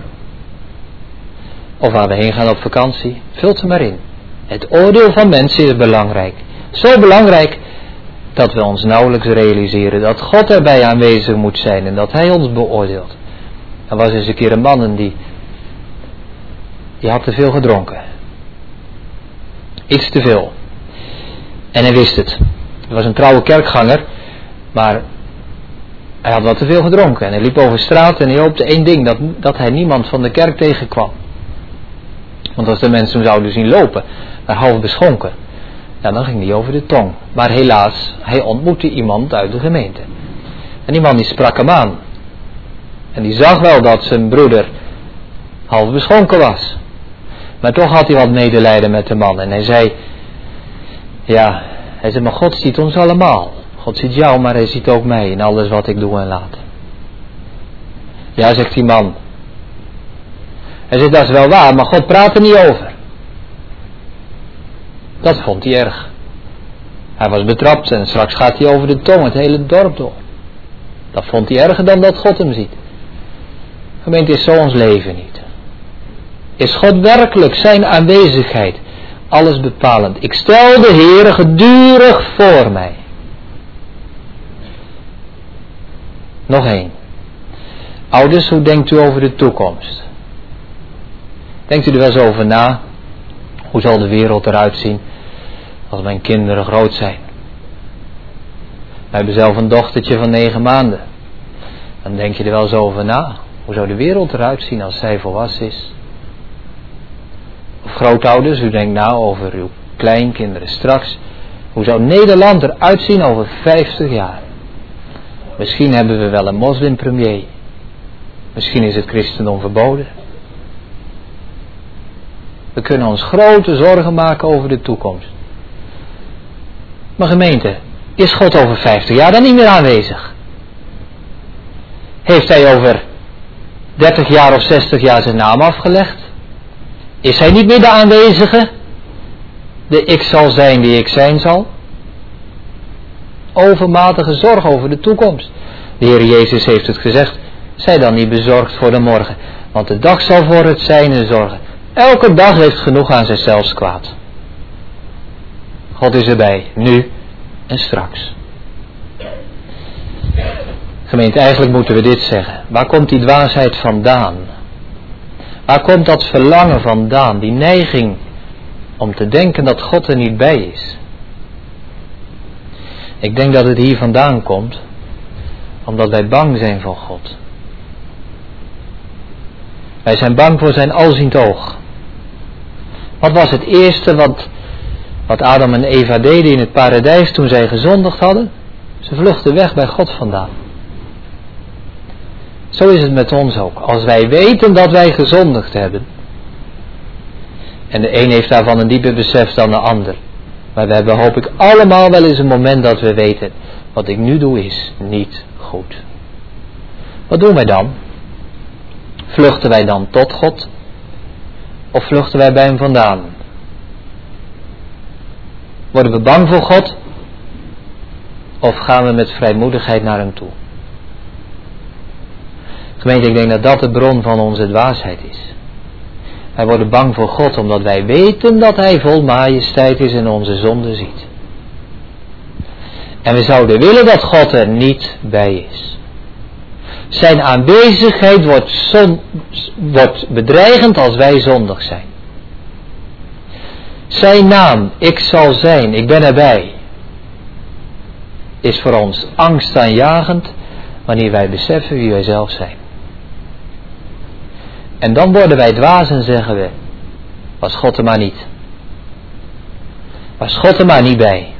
Of waar we heen gaan op vakantie, vult ze maar in. Het oordeel van mensen is belangrijk. Zo belangrijk dat we ons nauwelijks realiseren dat God erbij aanwezig moet zijn en dat Hij ons beoordeelt. Er was eens een keer een man die had te veel gedronken. Iets te veel. En hij wist het. Hij was een trouwe kerkganger, maar hij had wat te veel gedronken. En hij liep over straat en hij hoopte één ding, dat hij niemand van de kerk tegenkwam. Want als de mensen hem zouden zien lopen, maar half beschonken, ja, dan ging hij over de tong. Maar helaas, hij ontmoette iemand uit de gemeente. En die man die sprak hem aan. En die zag wel dat zijn broeder half beschonken was. Maar toch had hij wat medelijden met de man. En hij zei, maar God ziet ons allemaal. God ziet jou, maar Hij ziet ook mij in alles wat ik doe en laat. Ja, zegt die man. Hij zegt, dat is wel waar, maar God praat er niet over. Dat vond hij erg. Hij was betrapt en straks gaat hij over de tong het hele dorp door. Dat vond hij erger dan dat God hem ziet. Gemeente, is zo ons leven niet. Is God werkelijk zijn aanwezigheid alles bepalend? Ik stel de Heere gedurig voor mij. Nog één. Ouders, hoe denkt u over de toekomst? Denkt u er wel eens over na? Hoe zal de wereld eruit zien als mijn kinderen groot zijn? We hebben zelf een dochtertje van 9 maanden. Dan denk je er wel eens over na. Hoe zou de wereld eruit zien als zij volwassen is? Of grootouders, u denkt na over uw kleinkinderen straks. Hoe zou Nederland eruit zien over 50 jaar? Misschien hebben we wel een moslimpremier. Misschien is het christendom verboden. We kunnen ons grote zorgen maken over de toekomst. Maar gemeente, is God over 50 jaar dan niet meer aanwezig? Heeft Hij over 30 jaar of 60 jaar zijn naam afgelegd? Is Hij niet meer de aanwezige? De ik zal zijn die ik zijn zal? Overmatige zorg over de toekomst. De Heer Jezus heeft het gezegd. Zij dan niet bezorgd voor de morgen. Want de dag zal voor het zijne zorgen. Elke dag heeft genoeg aan zichzelf kwaad. God is erbij. Nu en straks. Gemeente, eigenlijk moeten we dit zeggen. Waar komt die dwaasheid vandaan? Waar komt dat verlangen vandaan? Die neiging om te denken dat God er niet bij is. Ik denk dat het hier vandaan komt, omdat wij bang zijn voor God. Wij zijn bang voor zijn alziend oog. Wat was het eerste wat Adam en Eva deden in het paradijs toen zij gezondigd hadden? Ze vluchtten weg bij God vandaan. Zo is het met ons ook. Als wij weten dat wij gezondigd hebben. En de een heeft daarvan een dieper besef dan de ander. Maar we hebben, hoop ik, allemaal wel eens een moment dat we weten, wat ik nu doe is niet goed. Wat doen wij dan? Vluchten wij dan tot God? Of vluchten wij bij hem vandaan? Worden we bang voor God? Of gaan we met vrijmoedigheid naar hem toe? Gemeente, ik denk dat dat de bron van onze dwaasheid is. Wij worden bang voor God omdat wij weten dat hij vol majesteit is en onze zonde ziet. En we zouden willen dat God er niet bij is. Zijn aanwezigheid wordt bedreigend als wij zondig zijn. Zijn naam, ik zal zijn, ik ben erbij, is voor ons angstaanjagend wanneer wij beseffen wie wij zelf zijn. En dan worden wij dwaas en zeggen we, was God er maar niet. Was God er maar niet bij.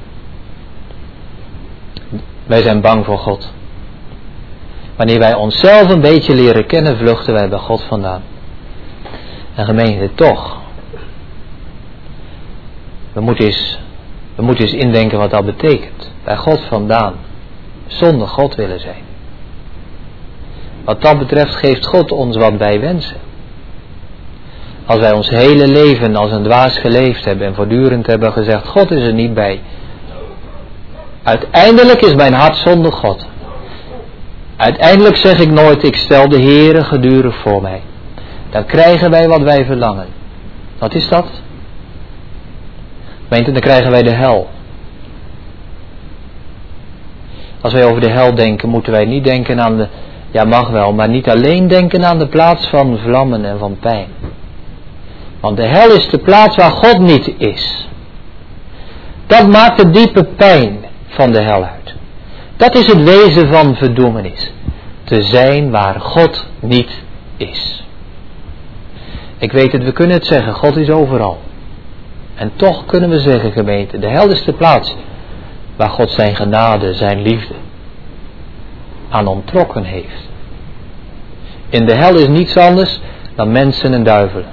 Wij zijn bang voor God. Wanneer wij onszelf een beetje leren kennen, vluchten wij bij God vandaan. En gemeente, toch. We moeten eens indenken wat dat betekent. Bij God vandaan. Zonder God willen zijn. Wat dat betreft geeft God ons wat wij wensen. Als wij ons hele leven als een dwaas geleefd hebben en voortdurend hebben gezegd, God is er niet bij. Uiteindelijk is mijn hart zonder God. Uiteindelijk zeg ik nooit, ik stel de Heere gedurig voor mij. Dan krijgen wij wat wij verlangen. Wat is dat? Dan krijgen wij de hel. Als wij over de hel denken, moeten wij niet denken aan de, ja mag wel, maar niet alleen denken aan de plaats van vlammen en van pijn. Want de hel is de plaats waar God niet is. Dat maakt de diepe pijn van de hel uit. Dat is het wezen van verdoemenis. Te zijn waar God niet is. Ik weet het, we kunnen het zeggen, God is overal. En toch kunnen we zeggen, gemeente, de hel is de plaats waar God zijn genade, zijn liefde aan onttrokken heeft. In de hel is niets anders dan mensen en duivelen.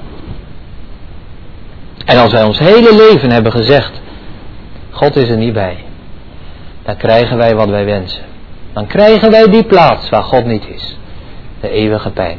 En als wij ons hele leven hebben gezegd, God is er niet bij, dan krijgen wij wat wij wensen. Dan krijgen wij die plaats waar God niet is. De eeuwige pijn.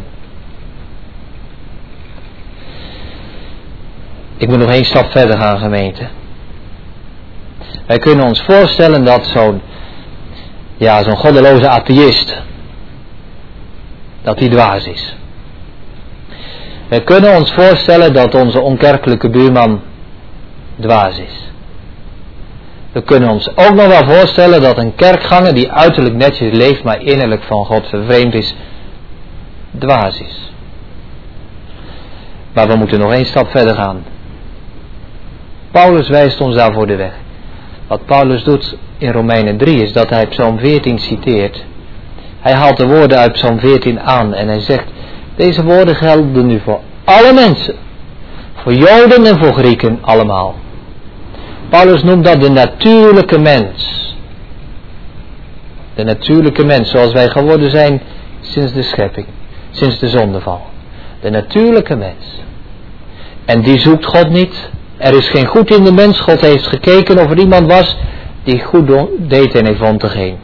Ik moet nog één stap verder gaan, gemeente. Wij kunnen ons voorstellen dat zo'n goddeloze atheïst, dat hij dwaas is. Wij kunnen ons voorstellen dat onze onkerkelijke buurman dwaas is. We kunnen ons ook nog wel voorstellen dat een kerkganger die uiterlijk netjes leeft, maar innerlijk van God vervreemd is, dwaas is. Maar we moeten nog één stap verder gaan. Paulus wijst ons daarvoor de weg. Wat Paulus doet in Romeinen 3 is dat hij Psalm 14 citeert. Hij haalt de woorden uit Psalm 14 aan en hij zegt, deze woorden gelden nu voor alle mensen. Voor Joden en voor Grieken allemaal. Paulus noemt dat de natuurlijke mens. De natuurlijke mens zoals wij geworden zijn sinds de schepping. Sinds de zondeval. De natuurlijke mens. En die zoekt God niet. Er is geen goed in de mens. God heeft gekeken of er iemand was die goed deed en hij vond er geen.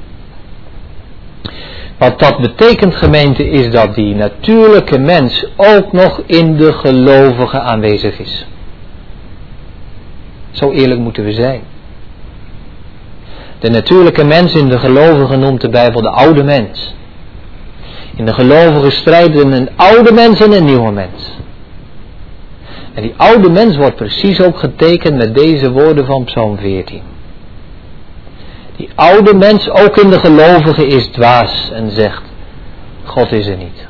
Wat dat betekent, gemeente, is dat die natuurlijke mens ook nog in de gelovige aanwezig is. Zo eerlijk moeten we zijn. De natuurlijke mens in de gelovige noemt de Bijbel de oude mens. In de gelovige strijden een oude mens en een nieuwe mens. En die oude mens wordt precies ook getekend met deze woorden van Psalm 14. Die oude mens, ook in de gelovige, is dwaas en zegt, God is er niet.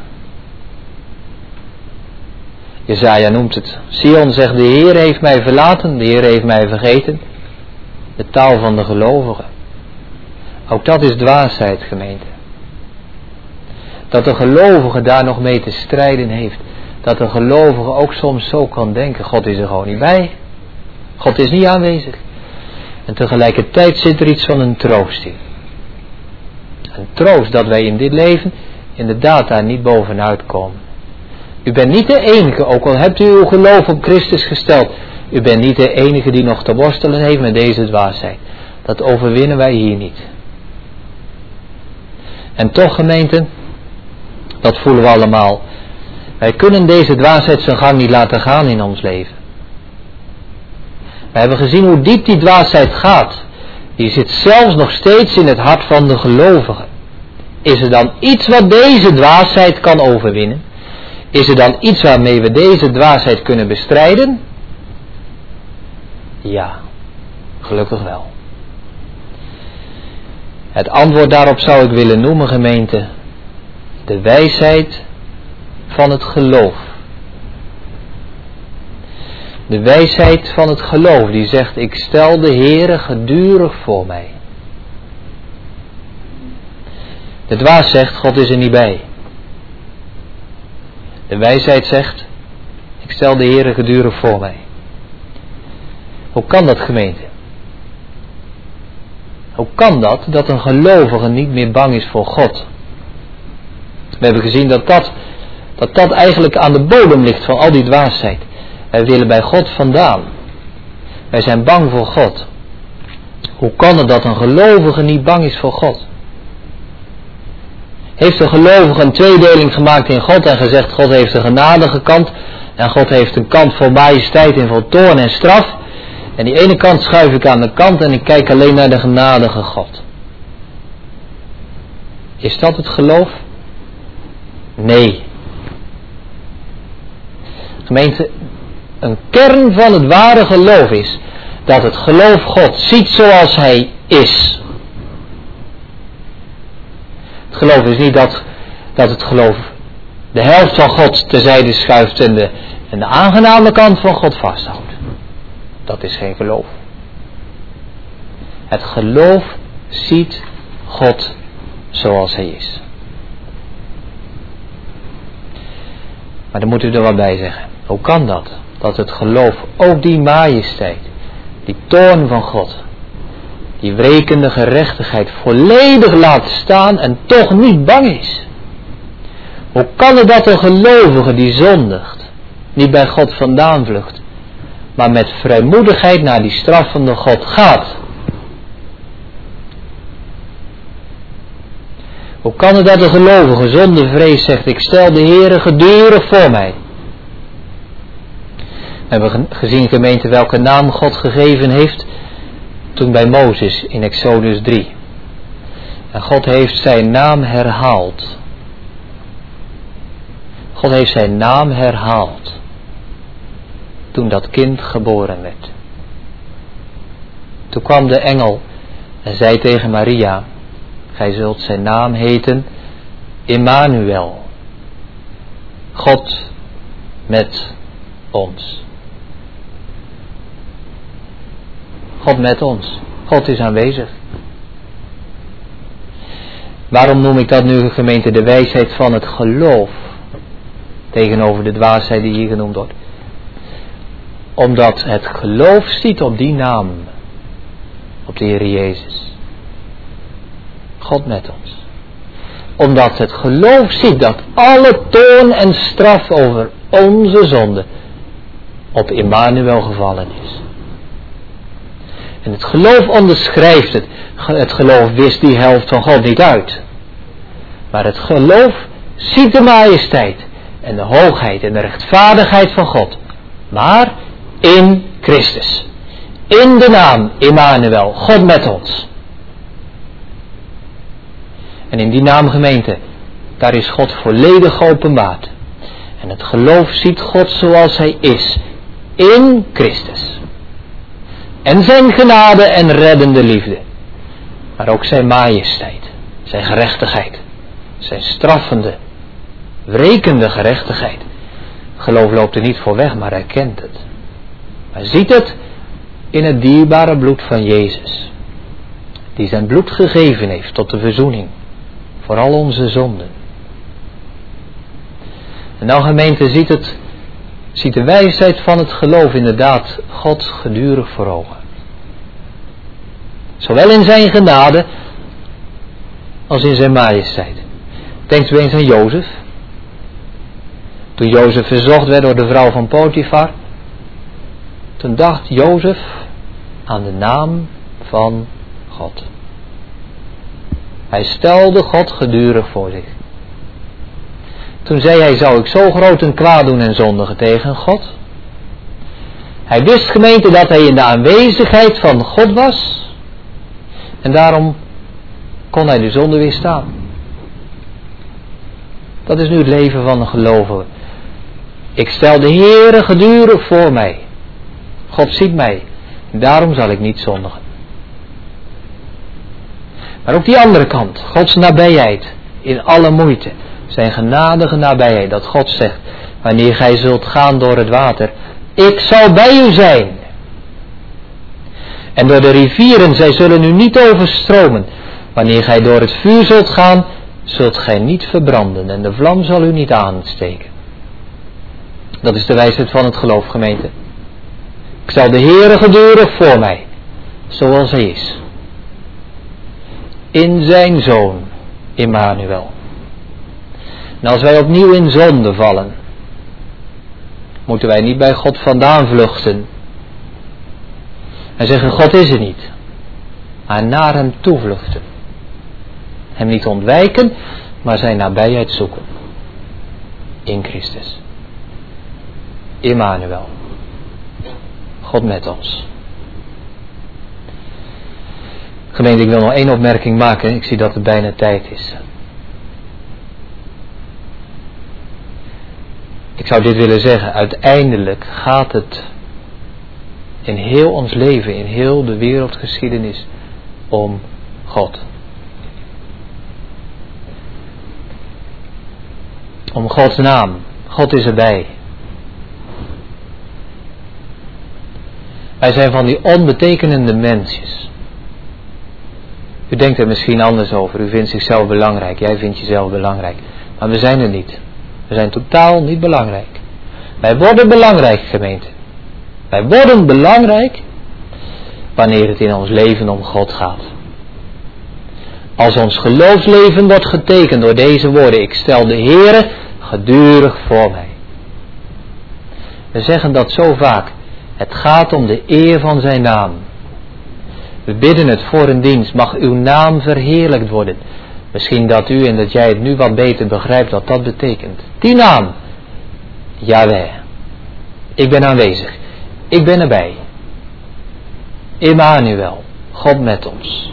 Jesaja noemt het. Sion zegt, de Heer heeft mij verlaten, de Heer heeft mij vergeten. De taal van de gelovigen. Ook dat is dwaasheid, gemeente. Dat de gelovige daar nog mee te strijden heeft. Dat de gelovige ook soms zo kan denken, God is er gewoon niet bij. God is niet aanwezig. En tegelijkertijd zit er iets van een troost in. Een troost dat wij in dit leven inderdaad daar niet bovenuit komen. U bent niet de enige, ook al hebt u uw geloof op Christus gesteld, u bent niet de enige die nog te worstelen heeft met deze dwaasheid. Dat overwinnen wij hier niet. En toch, gemeente, dat voelen we allemaal. Wij kunnen deze dwaasheid zijn gang niet laten gaan in ons leven. We hebben gezien hoe diep die dwaasheid gaat. Die zit zelfs nog steeds in het hart van de gelovigen. Is er dan iets wat deze dwaasheid kan overwinnen? Is er dan iets waarmee we deze dwaasheid kunnen bestrijden? Ja, gelukkig wel. Het antwoord daarop zou ik willen noemen, gemeente, de wijsheid van het geloof. De wijsheid van het geloof die zegt, ik stel de Heere gedurig voor mij. De dwaas zegt, God is er niet bij. De wijsheid zegt, ik stel de Heere gedurig voor mij. Hoe kan dat, gemeente? Hoe kan dat een gelovige niet meer bang is voor God? We hebben gezien dat eigenlijk aan de bodem ligt van al die dwaasheid. Wij willen bij God vandaan. Wij zijn bang voor God. Hoe kan het dat een gelovige niet bang is voor God? Heeft de gelovige een tweedeling gemaakt in God en gezegd, God heeft een genadige kant en God heeft een kant vol majesteit en vol toorn en straf. En die ene kant schuif ik aan de kant en ik kijk alleen naar de genadige God. Is dat het geloof? Nee. Gemeente, een kern van het ware geloof is dat het geloof God ziet zoals hij is. Het geloof is niet dat het geloof de helft van God terzijde schuift en de aangename kant van God vasthoudt. Dat is geen geloof. Het geloof ziet God zoals hij is. Maar dan moet u er wat bij zeggen. Hoe kan dat? Dat het geloof ook die majesteit, die toorn van God, die wrekende gerechtigheid volledig laat staan en toch niet bang is? Hoe kan het dat een gelovige die zondigt, niet bij God vandaan vlucht, maar met vrijmoedigheid naar die straffende God gaat? Hoe kan het dat een gelovige zonder vrees zegt, ik stel de Heere gedurig voor mij? We hebben gezien, gemeente, welke naam God gegeven heeft toen bij Mozes in Exodus 3. En God heeft zijn naam herhaald. God heeft zijn naam herhaald toen dat kind geboren werd. Toen kwam de engel en zei tegen Maria, gij zult zijn naam heten Immanuel. God met ons. God met ons. God is aanwezig. Waarom noem ik dat nu, gemeente, de wijsheid van het geloof tegenover de dwaasheid die hier genoemd wordt? Omdat het geloof ziet op die naam, op de Heer Jezus. God met ons. Omdat het geloof ziet dat alle toorn en straf over onze zonde op Immanuel gevallen is. En het geloof onderschrijft het. Het geloof wist die helft van God niet uit. Maar het geloof ziet de majesteit en de hoogheid en de rechtvaardigheid van God. Maar in Christus. In de naam Immanuel, God met ons. En in die naam, gemeente, daar is God volledig geopenbaard. En het geloof ziet God zoals hij is. In Christus. En zijn genade en reddende liefde. Maar ook zijn majesteit. Zijn gerechtigheid. Zijn straffende, wrekende gerechtigheid. Geloof loopt er niet voor weg, maar hij kent het. Hij ziet het in het dierbare bloed van Jezus. Die zijn bloed gegeven heeft tot de verzoening. Voor al onze zonden. En nou, gemeente, ziet de wijsheid van het geloof inderdaad God gedurig voor ogen. Zowel in zijn genade als in zijn majesteit. Denkt u eens aan Jozef. Toen Jozef verzocht werd door de vrouw van Potifar, toen dacht Jozef aan de naam van God. Hij stelde God gedurig voor zich. Toen zei hij, zou ik zo groot een kwaad doen en zondigen tegen God? Hij wist, gemeente, dat hij in de aanwezigheid van God was. En daarom kon hij de zonde weerstaan. Dat is nu het leven van een gelovige. Ik stel de Heere gedurig voor mij. God ziet mij. En daarom zal ik niet zondigen. Maar ook die andere kant. Gods nabijheid. In alle moeite. Zijn genadige nabijheid. Dat God zegt. Wanneer gij zult gaan door het water. Ik zal bij u zijn. En door de rivieren. Zij zullen u niet overstromen. Wanneer gij door het vuur zult gaan. Zult gij niet verbranden. En de vlam zal u niet aansteken. Dat is de wijsheid van het geloof, gemeente. Ik zal de Heere gedurig voor mij. Zoals hij is. In zijn Zoon, Immanuel. En als wij opnieuw in zonde vallen, moeten wij niet bij God vandaan vluchten. En zeggen, God is er niet. Maar naar hem toevluchten. Hem niet ontwijken, maar zijn nabijheid zoeken. In Christus. Immanuel. God met ons. Gemeente, ik wil nog één opmerking maken. Ik zie dat het bijna tijd is. Ik zou dit willen zeggen. Uiteindelijk gaat het in heel ons leven, in heel de wereldgeschiedenis, om God. Om Gods naam. God is erbij. Wij zijn van die onbetekenende mensjes. U denkt er misschien anders over. U vindt zichzelf belangrijk. Jij vindt jezelf belangrijk. Maar we zijn er niet. We zijn totaal niet belangrijk. Wij worden belangrijk, gemeente. Wij worden belangrijk wanneer het in ons leven om God gaat. Als ons geloofsleven wordt getekend door deze woorden. Ik stel de Heere gedurig voor mij. We zeggen dat zo vaak. Het gaat om de eer van zijn naam. We bidden het voor een dienst. Mag uw naam verheerlijkt worden. Misschien dat u en dat jij het nu wat beter begrijpt wat dat betekent. Die naam. Jahweh. Ik ben aanwezig. Ik ben erbij. Immanuel. God met ons.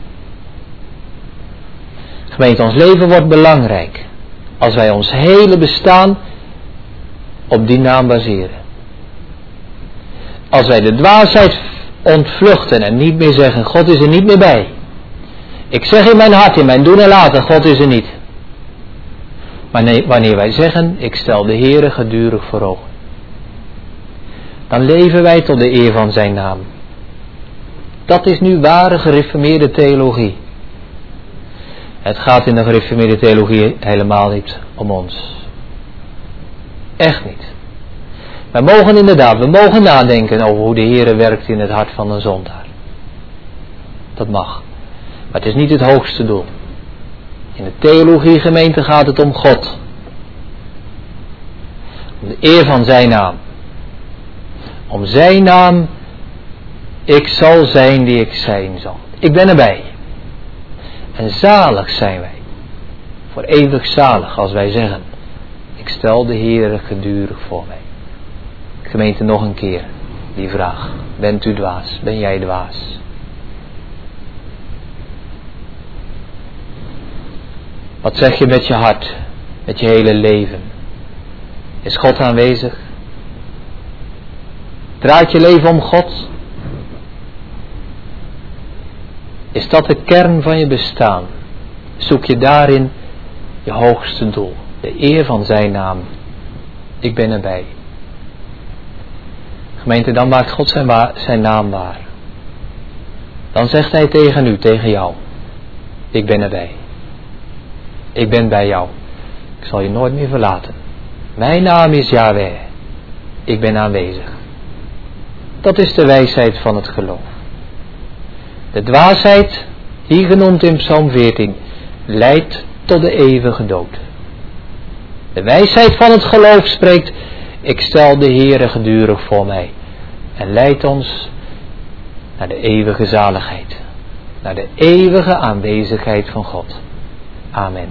Gemeente, ons leven wordt belangrijk. Als wij ons hele bestaan op die naam baseren. Als wij de dwaasheid ontvluchten en niet meer zeggen, God is er niet meer bij. Ik zeg in mijn hart, in mijn doen en laten, God is er niet. Maar nee, wanneer wij zeggen, ik stel de Heere gedurig voor ogen. Dan leven wij tot de eer van zijn naam. Dat is nu ware gereformeerde theologie. Het gaat in de gereformeerde theologie helemaal niet om ons. Echt niet. We mogen nadenken over hoe de Heere werkt in het hart van een zondaar. Dat mag. Maar het is niet het hoogste doel. In de theologiegemeente gaat het om God. Om de eer van zijn naam. Om zijn naam. Ik zal zijn die ik zijn zal. Ik ben erbij. En zalig zijn wij. Voor eeuwig zalig als wij zeggen. Ik stel de Heere gedurig voor mij. Gemeente, nog een keer die vraag. Bent u dwaas? Ben jij dwaas? Wat zeg je met je hart? Met je hele leven? Is God aanwezig? Draait je leven om God? Is dat de kern van je bestaan? Zoek je daarin je hoogste doel? De eer van zijn naam. Ik ben erbij. Gemeente, dan maakt God zijn naam waar. Dan zegt hij tegen u, tegen jou. Ik ben erbij. Ik ben bij jou. Ik zal je nooit meer verlaten. Mijn naam is Jahweh. Ik ben aanwezig. Dat is de wijsheid van het geloof. De dwaasheid, hier genoemd in Psalm 14, leidt tot de eeuwige dood. De wijsheid van het geloof spreekt, ik stel de Heere gedurig voor mij en leidt ons naar de eeuwige zaligheid, naar de eeuwige aanwezigheid van God. Amen.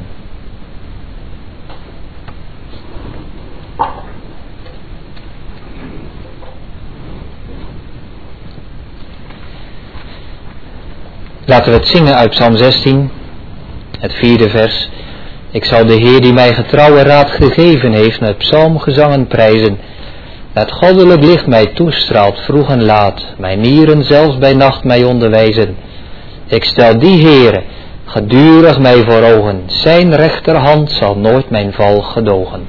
Laten we het zingen uit Psalm 16, het 4e vers. Ik zal de Heer die mij getrouwe raad gegeven heeft met psalmgezangen prijzen. Dat goddelijk licht mij toestraalt vroeg en laat, mijn nieren zelfs bij nacht mij onderwijzen. Ik stel die Heere gedurig mij voor ogen, zijn rechterhand zal nooit mijn val gedogen.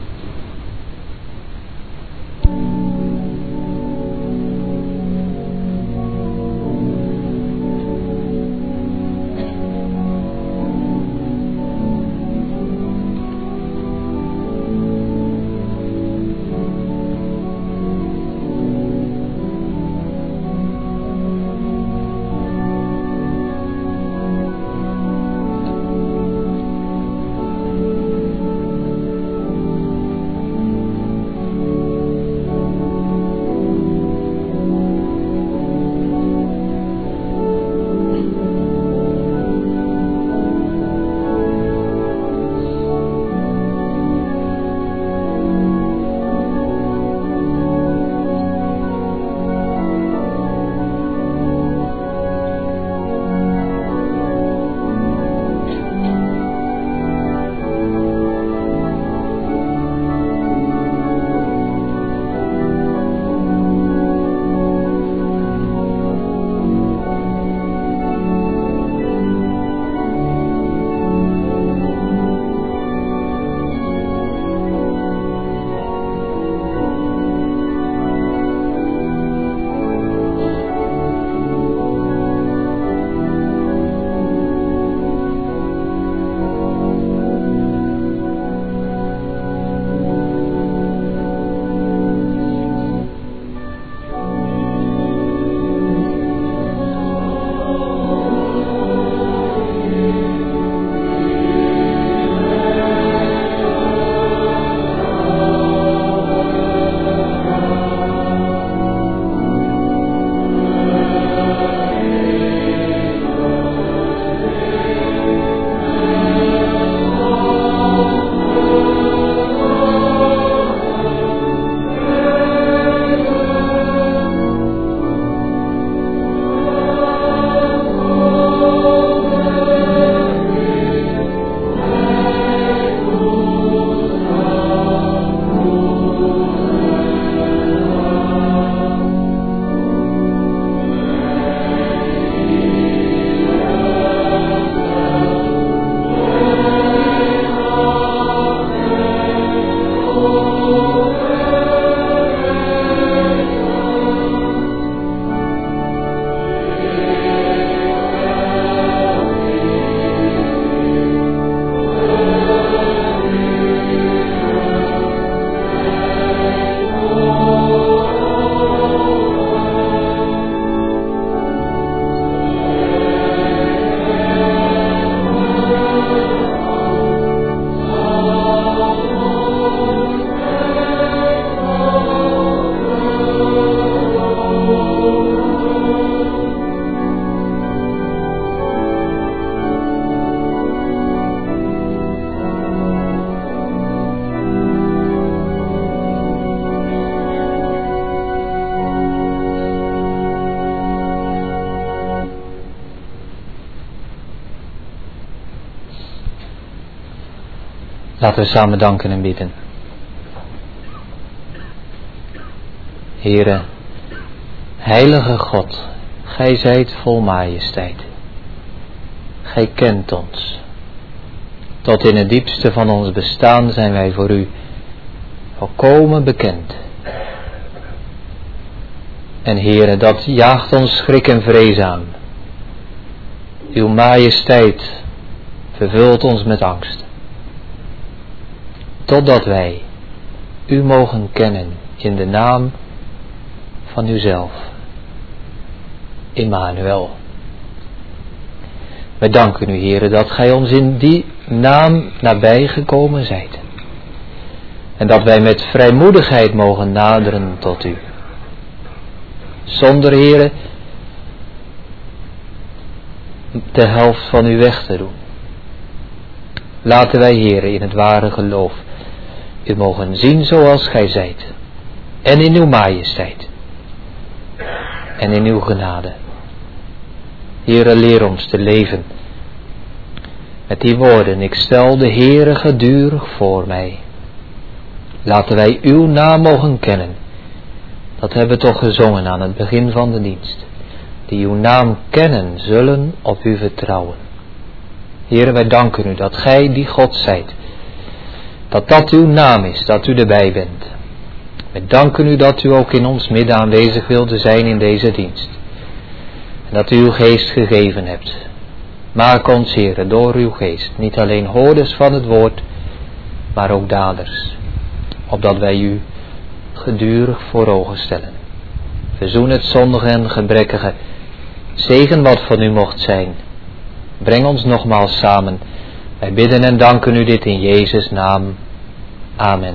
Laten we samen danken en bidden. Heere, heilige God, Gij zijt vol majesteit. Gij kent ons. Tot in het diepste van ons bestaan zijn wij voor U volkomen bekend. En Heere, dat jaagt ons schrik en vrees aan. Uw majesteit vervult ons met angst. Totdat wij U mogen kennen in de naam van Uzelf. Immanuel. Wij danken U, Heere, dat Gij ons in die naam nabij gekomen zijt. En dat wij met vrijmoedigheid mogen naderen tot u. Zonder, Heere, de helft van u weg te doen. Laten wij, Heere, in het ware geloof u mogen zien zoals gij zijt. En in uw majesteit. En in uw genade. Heere, leer ons te leven. Met die woorden, ik stel de Heere gedurig voor mij. Laten wij uw naam mogen kennen. Dat hebben we toch gezongen aan het begin van de dienst. Die uw naam kennen, zullen op u vertrouwen. Heere, wij danken u dat gij die God zijt. Dat dat uw naam is, dat u erbij bent. Wij danken u dat u ook in ons midden aanwezig wilde zijn in deze dienst. En dat u uw geest gegeven hebt. Maak ons, Heere, door uw geest, niet alleen hoorders van het woord, maar ook daders. Opdat wij u gedurig voor ogen stellen. Verzoen het zondige en gebrekkige. Zegen wat van u mocht zijn. Breng ons nogmaals samen. Wij bidden en danken u dit in Jezus' naam. Amen.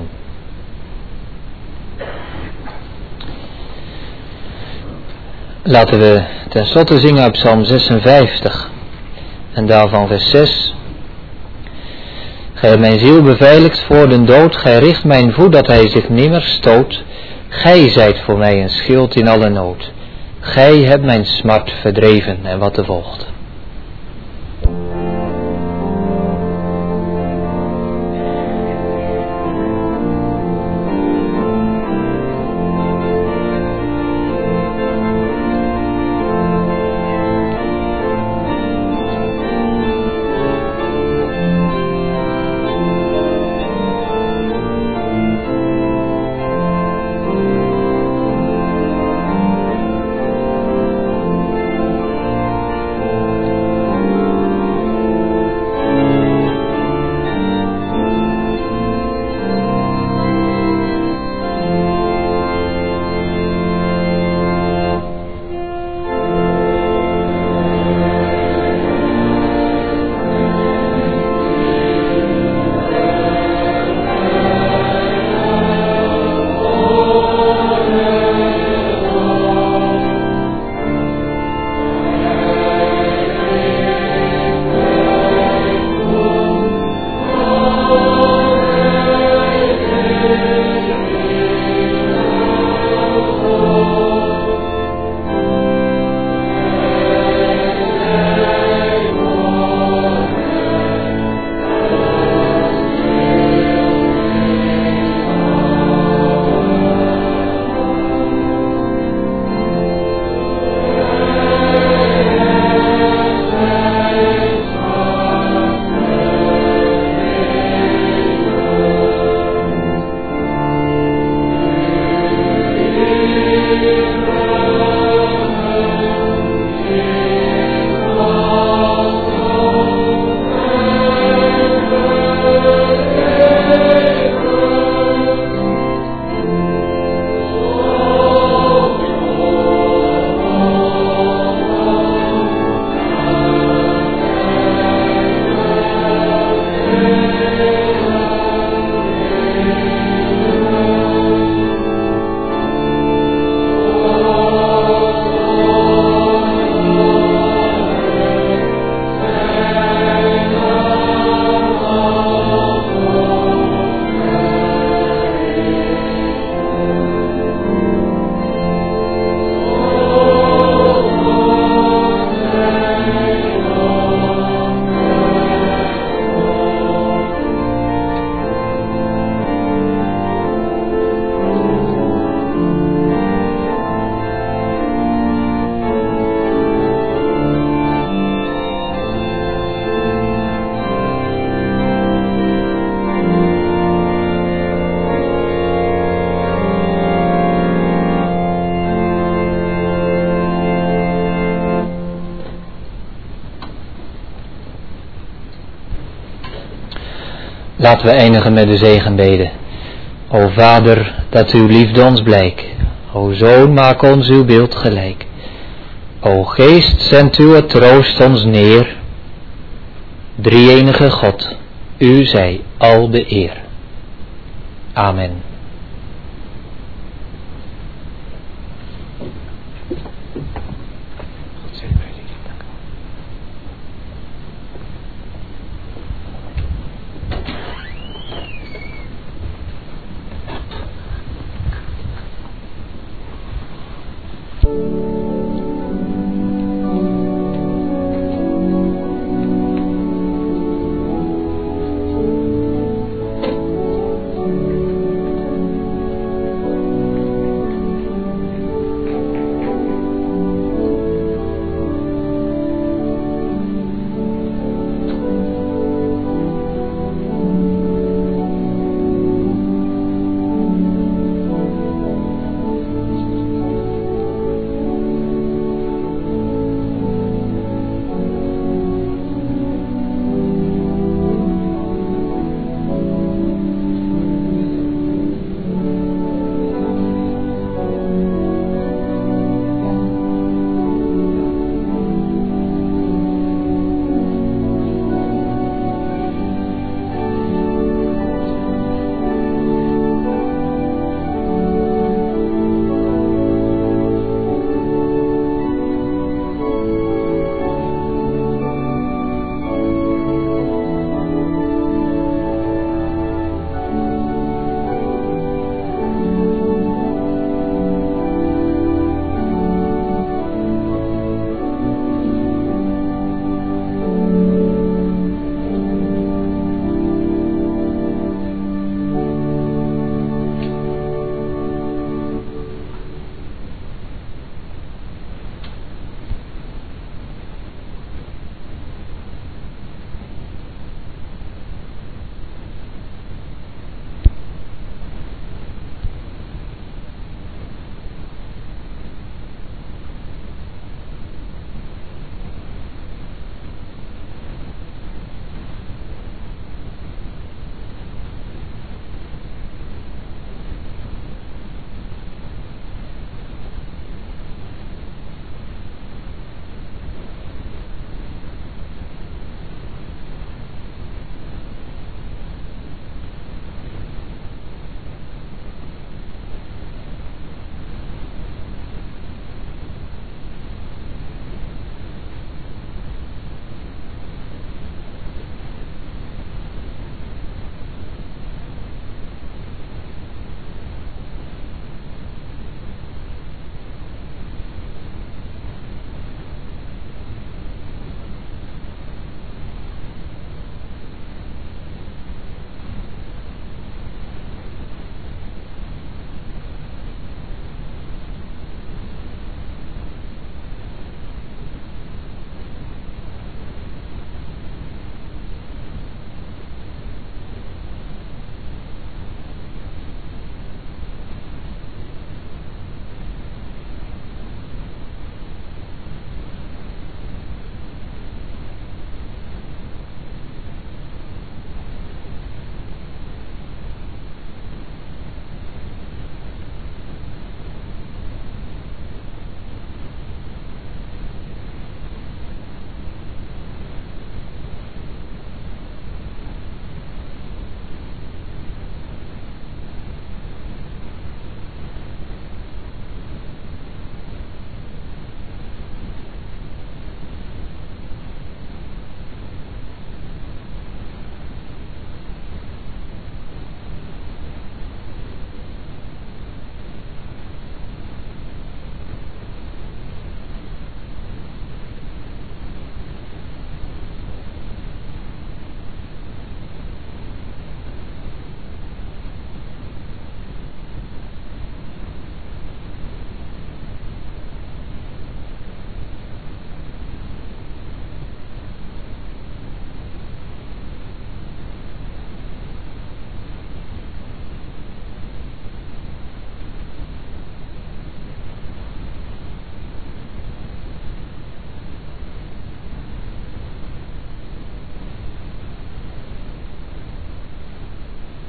Laten we ten slotte zingen op Psalm 56. En daarvan vers 6. Gij hebt mijn ziel beveiligd voor den dood. Gij richt mijn voet dat hij zich nimmer stoot. Gij zijt voor mij een schild in alle nood. Gij hebt mijn smart verdreven en wat er volgt. Laten we eindigen met de zegenbede. O Vader, dat uw liefde ons blijk. O Zoon, maak ons uw beeld gelijk. O Geest, zend uw troost ons neer. Drie-enige God, U zij al de eer. Amen.